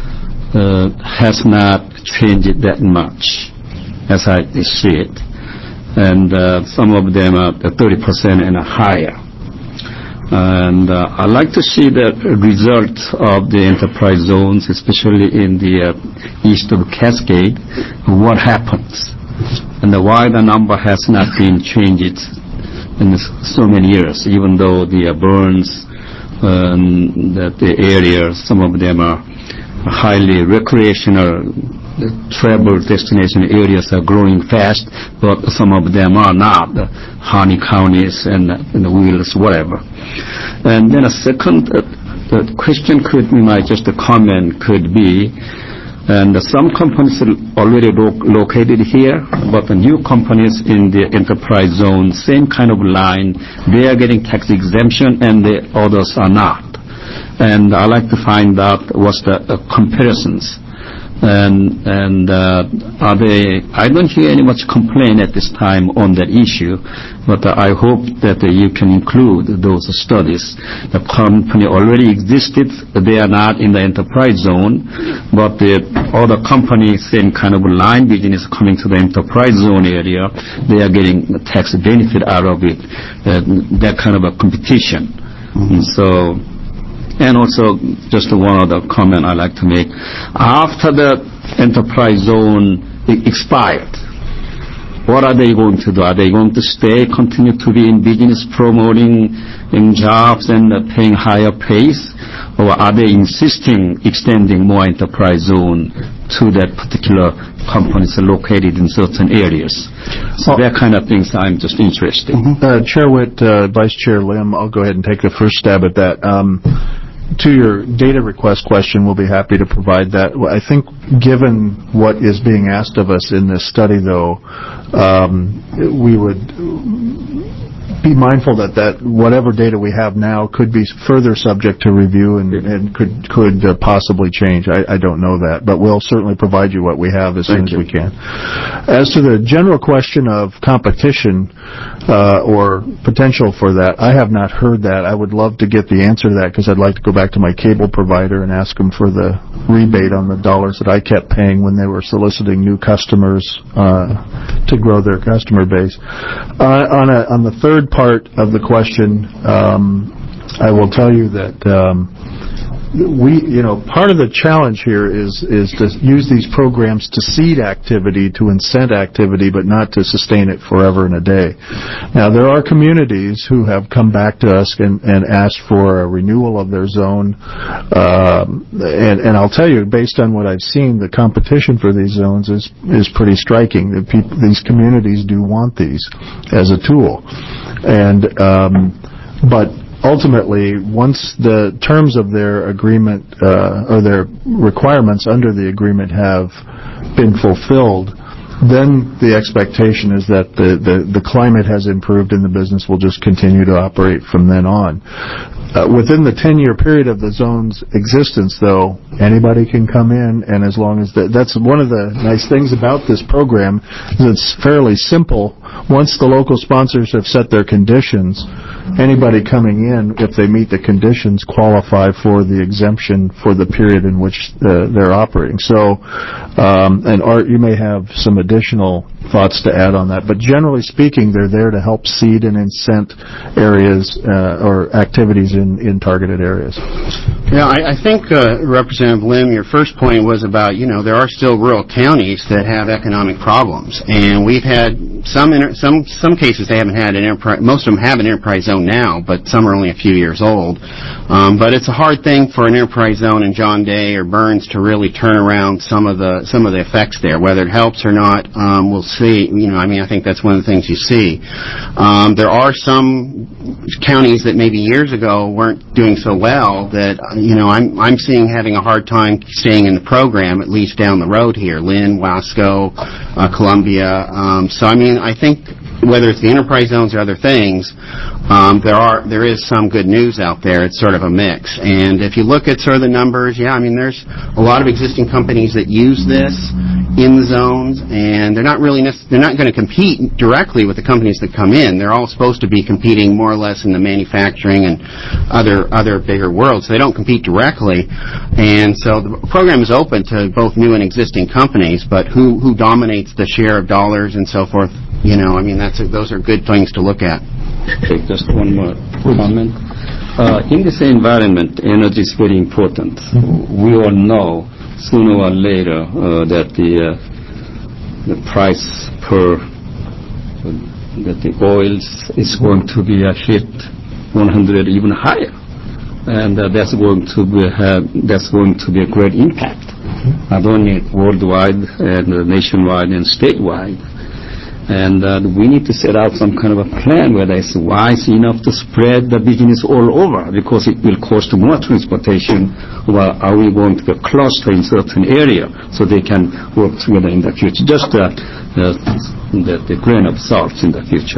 uh, has not changed that much, as I see it. And uh, some of them are thirty percent and higher. And uh, I'd like to see the result of the enterprise zones, especially in the uh, east of Cascade, what happens, and why the number has not been changed in so many years, even though the uh, Burns, um, that the areas, some of them are highly recreational. The travel destination areas are growing fast, but some of them are not, the honey counties and, and the wheels, whatever. And then a second, uh, the question could be, my just a comment could be, and some companies are already lo- located here, but the new companies in the enterprise zone, same kind of line, they are getting tax exemption and the others are not. And I like to find out what's the uh, comparisons. And and uh, are they? I don't hear any much complaint at this time on that issue, but uh, I hope that uh, you can include those studies. The company already existed; they are not in the enterprise zone, but the other companies, same kind of line business coming to the enterprise zone area, they are getting the tax benefit out of it. Uh, that kind of a competition. Mm-hmm. So. And also, just one other comment I'd like to make. After the enterprise zone I- expired, what are they going to do? Are they going to stay, continue to be in business promoting in jobs and uh, paying higher pays? Or are they insisting extending more enterprise zone to that particular companies located in certain areas? So that kind of things I'm just interested in. Uh, Chair Witt, uh, Vice Chair Lim, I'll go ahead and take the first stab at that. Um, To your data request question, we'll be happy to provide that. I think given what is being asked of us in this study, though, um, we would be mindful that, that whatever data we have now could be further subject to review and, and could could uh, possibly change. I, I don't know that, but we'll certainly provide you what we have as soon as we can. As to the general question of competition uh, or potential for that, I have not heard that. I would love to get the answer to that because I'd like to go back to my cable provider and ask them for the rebate on the dollars that I kept paying when they were soliciting new customers uh, to grow their customer base. Uh, on, a, on the third part of the question, um, I will tell you that um, we, you know, part of the challenge here is is to use these programs to seed activity, to incent activity, but not to sustain it forever and a day. Now, there are communities who have come back to us and, and asked for a renewal of their zone, um, and, and I'll tell you, based on what I've seen, the competition for these zones is is pretty striking. The people, these communities do want these as a tool, and um, but. Ultimately, once the terms of their agreement uh, or their requirements under the agreement have been fulfilled, then the expectation is that the, the, the climate has improved and the business will just continue to operate from then on. Uh, within the ten-year period of the zone's existence, though, anybody can come in, and as long as the, that's one of the nice things about this program is it's fairly simple. Once the local sponsors have set their conditions, anybody coming in, if they meet the conditions, qualify for the exemption for the period in which uh, they're operating. So, um, and Art, you may have some additional thoughts to add on that, but generally speaking, they're there to help seed and incent areas uh, or activities in, in targeted areas. Yeah, I, I think, uh, Representative Lim, your first point was about, you know, there are still rural counties that have economic problems, and we've had some, inter- some, some cases they haven't had an enterprise, most of them have an enterprise zone now, but some are only a few years old. Um, but it's a hard thing for an enterprise zone in John Day or Burns to really turn around some of the, some of the effects there. Whether it helps or not, um, we'll see. You know, I mean, I think that's one of the things you see. Um, there are some counties that maybe years ago weren't doing so well that, you know, I'm, I'm seeing having a hard time staying in the program, at least down the road here. Lynn, Wasco, uh, Columbia. Um, so, I mean, I think whether it's the enterprise zones or other things, um, there are there is some good news out there. It's sort of a mix. And if you look at sort of the numbers, yeah, I mean, there's a lot of existing companies that use this in the zones, and they're not really nec- they're not going to compete directly with the companies that come in. They're all supposed to be competing more or less in the manufacturing and other other bigger worlds. They don't compete directly, and so the program is open to both new and existing companies. But who who dominates the share of dollars and so forth? You know, I mean, that's a, those are good things to look at. Okay, just one more comment. Uh, in this environment, energy is very important. Mm-hmm. We all know sooner or later uh, that the uh, the price per uh, that the oils is going to be a hit one hundred even higher, and uh, that's going to be have that's going to be a great impact, mm-hmm. not only worldwide and uh, nationwide and statewide. And uh, we need to set out some kind of a plan whether it's wise enough to spread the business all over, because it will cost more transportation, or are we going to cluster in certain area so they can work together in the future? Just uh, uh, the, the grain of salt in the future.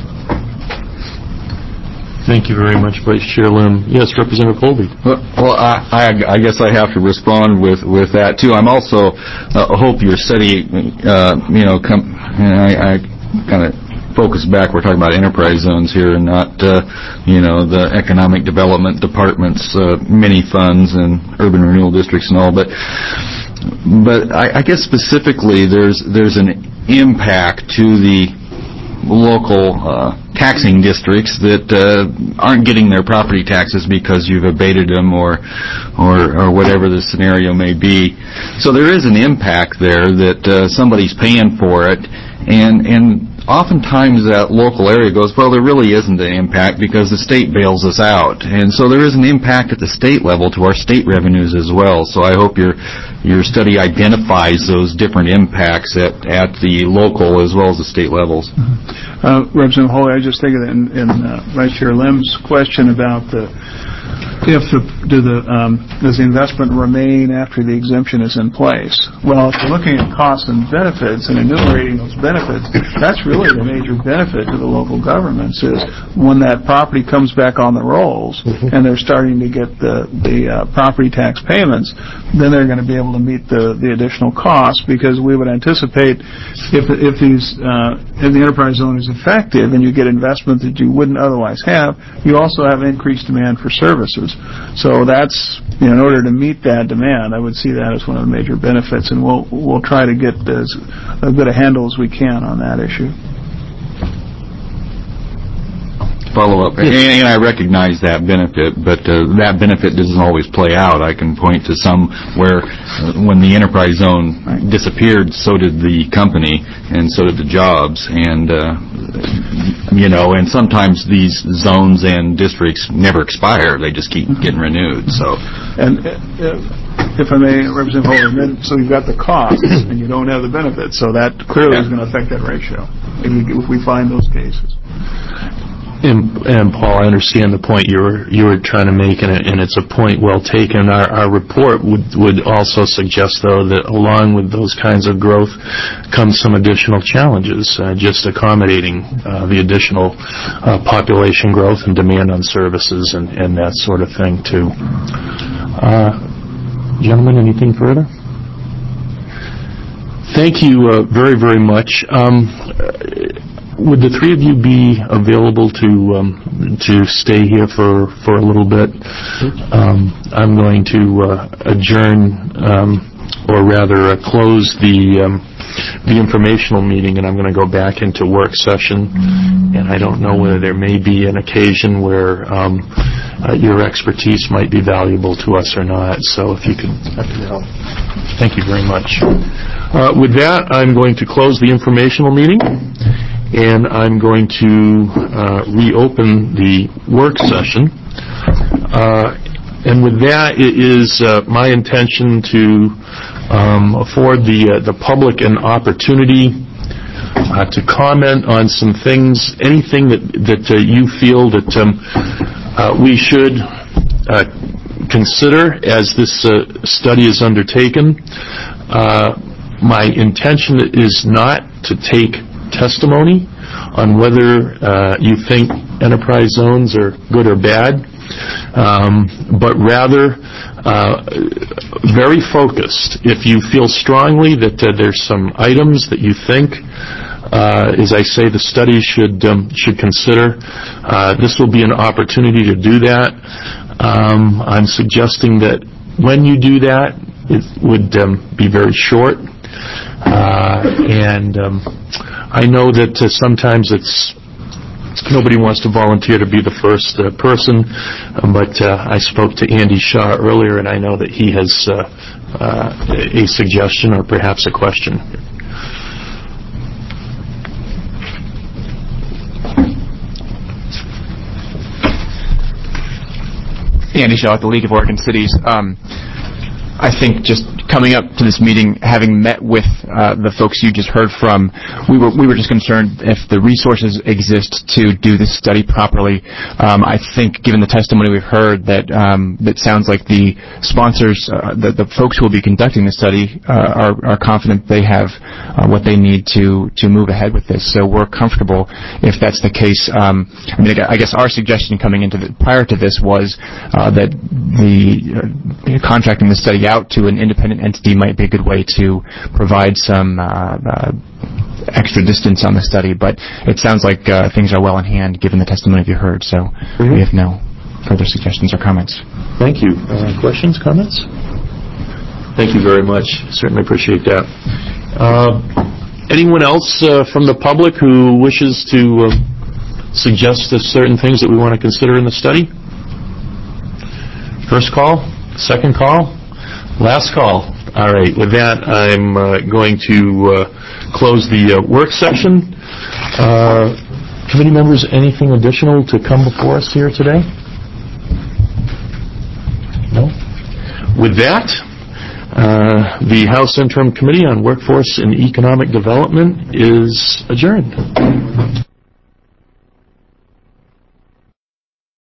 Thank you very much, Vice Chair Lim. Yes, Representative Colby. Well, well I, I, I guess I have to respond with, with that, too. I'm also, uh, hope your study, uh, you know, come, I, I kind of focus back. We're talking about enterprise zones here and not, uh, you know, the economic development department's uh, mini funds and urban renewal districts and all. But, but I, I guess specifically there's, there's an impact to the local uh, taxing districts that uh, aren't getting their property taxes because you've abated them or, or or whatever the scenario may be. So there is an impact there that uh, somebody's paying for it, and and oftentimes that local area goes, well, there really isn't an impact because the state bails us out, and so there is an impact at the state level to our state revenues as well. So I hope your your study identifies those different impacts at, at the local as well as the state levels. Uh, Representative Holy, I just think of it in, in uh, Vice Chair Lim's question about the if the, do the um, does the investment remain after the exemption is in place? Well, if you're looking at costs and benefits and enumerating those benefits, that's really the major benefit to the local governments is when that property comes back on the rolls and they're starting to get the the uh, property tax payments, then they're going to be able to meet the the additional costs, because we would anticipate if if these uh, if the enterprise zone is effective and you get investment that you wouldn't otherwise have, you also have increased demand for services. So that's, you know, in order to meet that demand, I would see that as one of the major benefits, and we'll we'll try to get as a good a handle as we can on that issue. Follow up, and, and I recognize that benefit, but uh, that benefit doesn't always play out. I can point to some where uh, when the enterprise zone disappeared, so did the company, and so did the jobs, and uh, you know, and sometimes these zones and districts never expire; they just keep getting renewed. So, and uh, if I may, Representative Holden, then so you've got the costs and you don't have the benefits, so that clearly yeah. is going to affect that ratio if we, if we find those cases. And, and Paul, I understand the point you were you were trying to make, and, it, and it's a point well taken. Our, our report would would also suggest, though, that along with those kinds of growth comes some additional challenges, uh, just accommodating uh, the additional uh, population growth and demand on services and, and that sort of thing too. Uh, gentlemen, anything further? Thank you uh, very very much. Um, Would the three of you be available to um, to stay here for, for a little bit? Um, I'm going to uh, adjourn, um, or rather uh, close the um, the informational meeting, and I'm going to go back into work session. And I don't know whether there may be an occasion where um, uh, your expertise might be valuable to us or not. So if you could let me know. Thank you very much. Uh, with that, I'm going to close the informational meeting. And I'm going to uh, reopen the work session. Uh, and with that, it is uh, my intention to um, afford the uh, the public an opportunity uh, to comment on some things, anything that that uh, you feel that um, uh, we should uh, consider as this uh, study is undertaken. Uh, my intention is not to take testimony on whether uh, you think enterprise zones are good or bad, um, but rather uh, very focused. If you feel strongly that uh, there's some items that you think, uh, as I say, the study should um, should consider, uh, this will be an opportunity to do that. Um, I'm suggesting that when you do that, it would um, be very short. Uh, and um, I know that uh, sometimes it's nobody wants to volunteer to be the first uh, person, um, but uh, I spoke to Andy Shaw earlier, and I know that he has uh, uh, a suggestion or perhaps a question. Andy Shaw at the League of Oregon Cities. Um, I think just coming up to this meeting, having met with uh, the folks you just heard from, we were we were just concerned if the resources exist to do this study properly. Um, I think, given the testimony we've heard, that um, that sounds like the sponsors, uh, the, the folks who will be conducting the study, uh, are, are confident they have uh, what they need to to move ahead with this. So we're comfortable if that's the case. Um, I mean, I guess our suggestion coming into the, prior to this was uh, that the uh, contracting the study out to an independent entity might be a good way to provide some uh, uh, extra distance on the study. But it sounds like uh, things are well in hand given the testimony you heard. So mm-hmm. we have no further suggestions or comments. Thank you. Uh, questions, comments? Thank you very much. Certainly appreciate that. Uh, anyone else uh, from the public who wishes to uh, suggest uh, certain things that we want to consider in the study? First call? Second call? Last call. All right. With that, I'm uh, going to uh, close the uh, work session. Uh, committee members, anything additional to come before us here today? No? With that, uh, the House Interim Committee on Workforce and Economic Development is adjourned.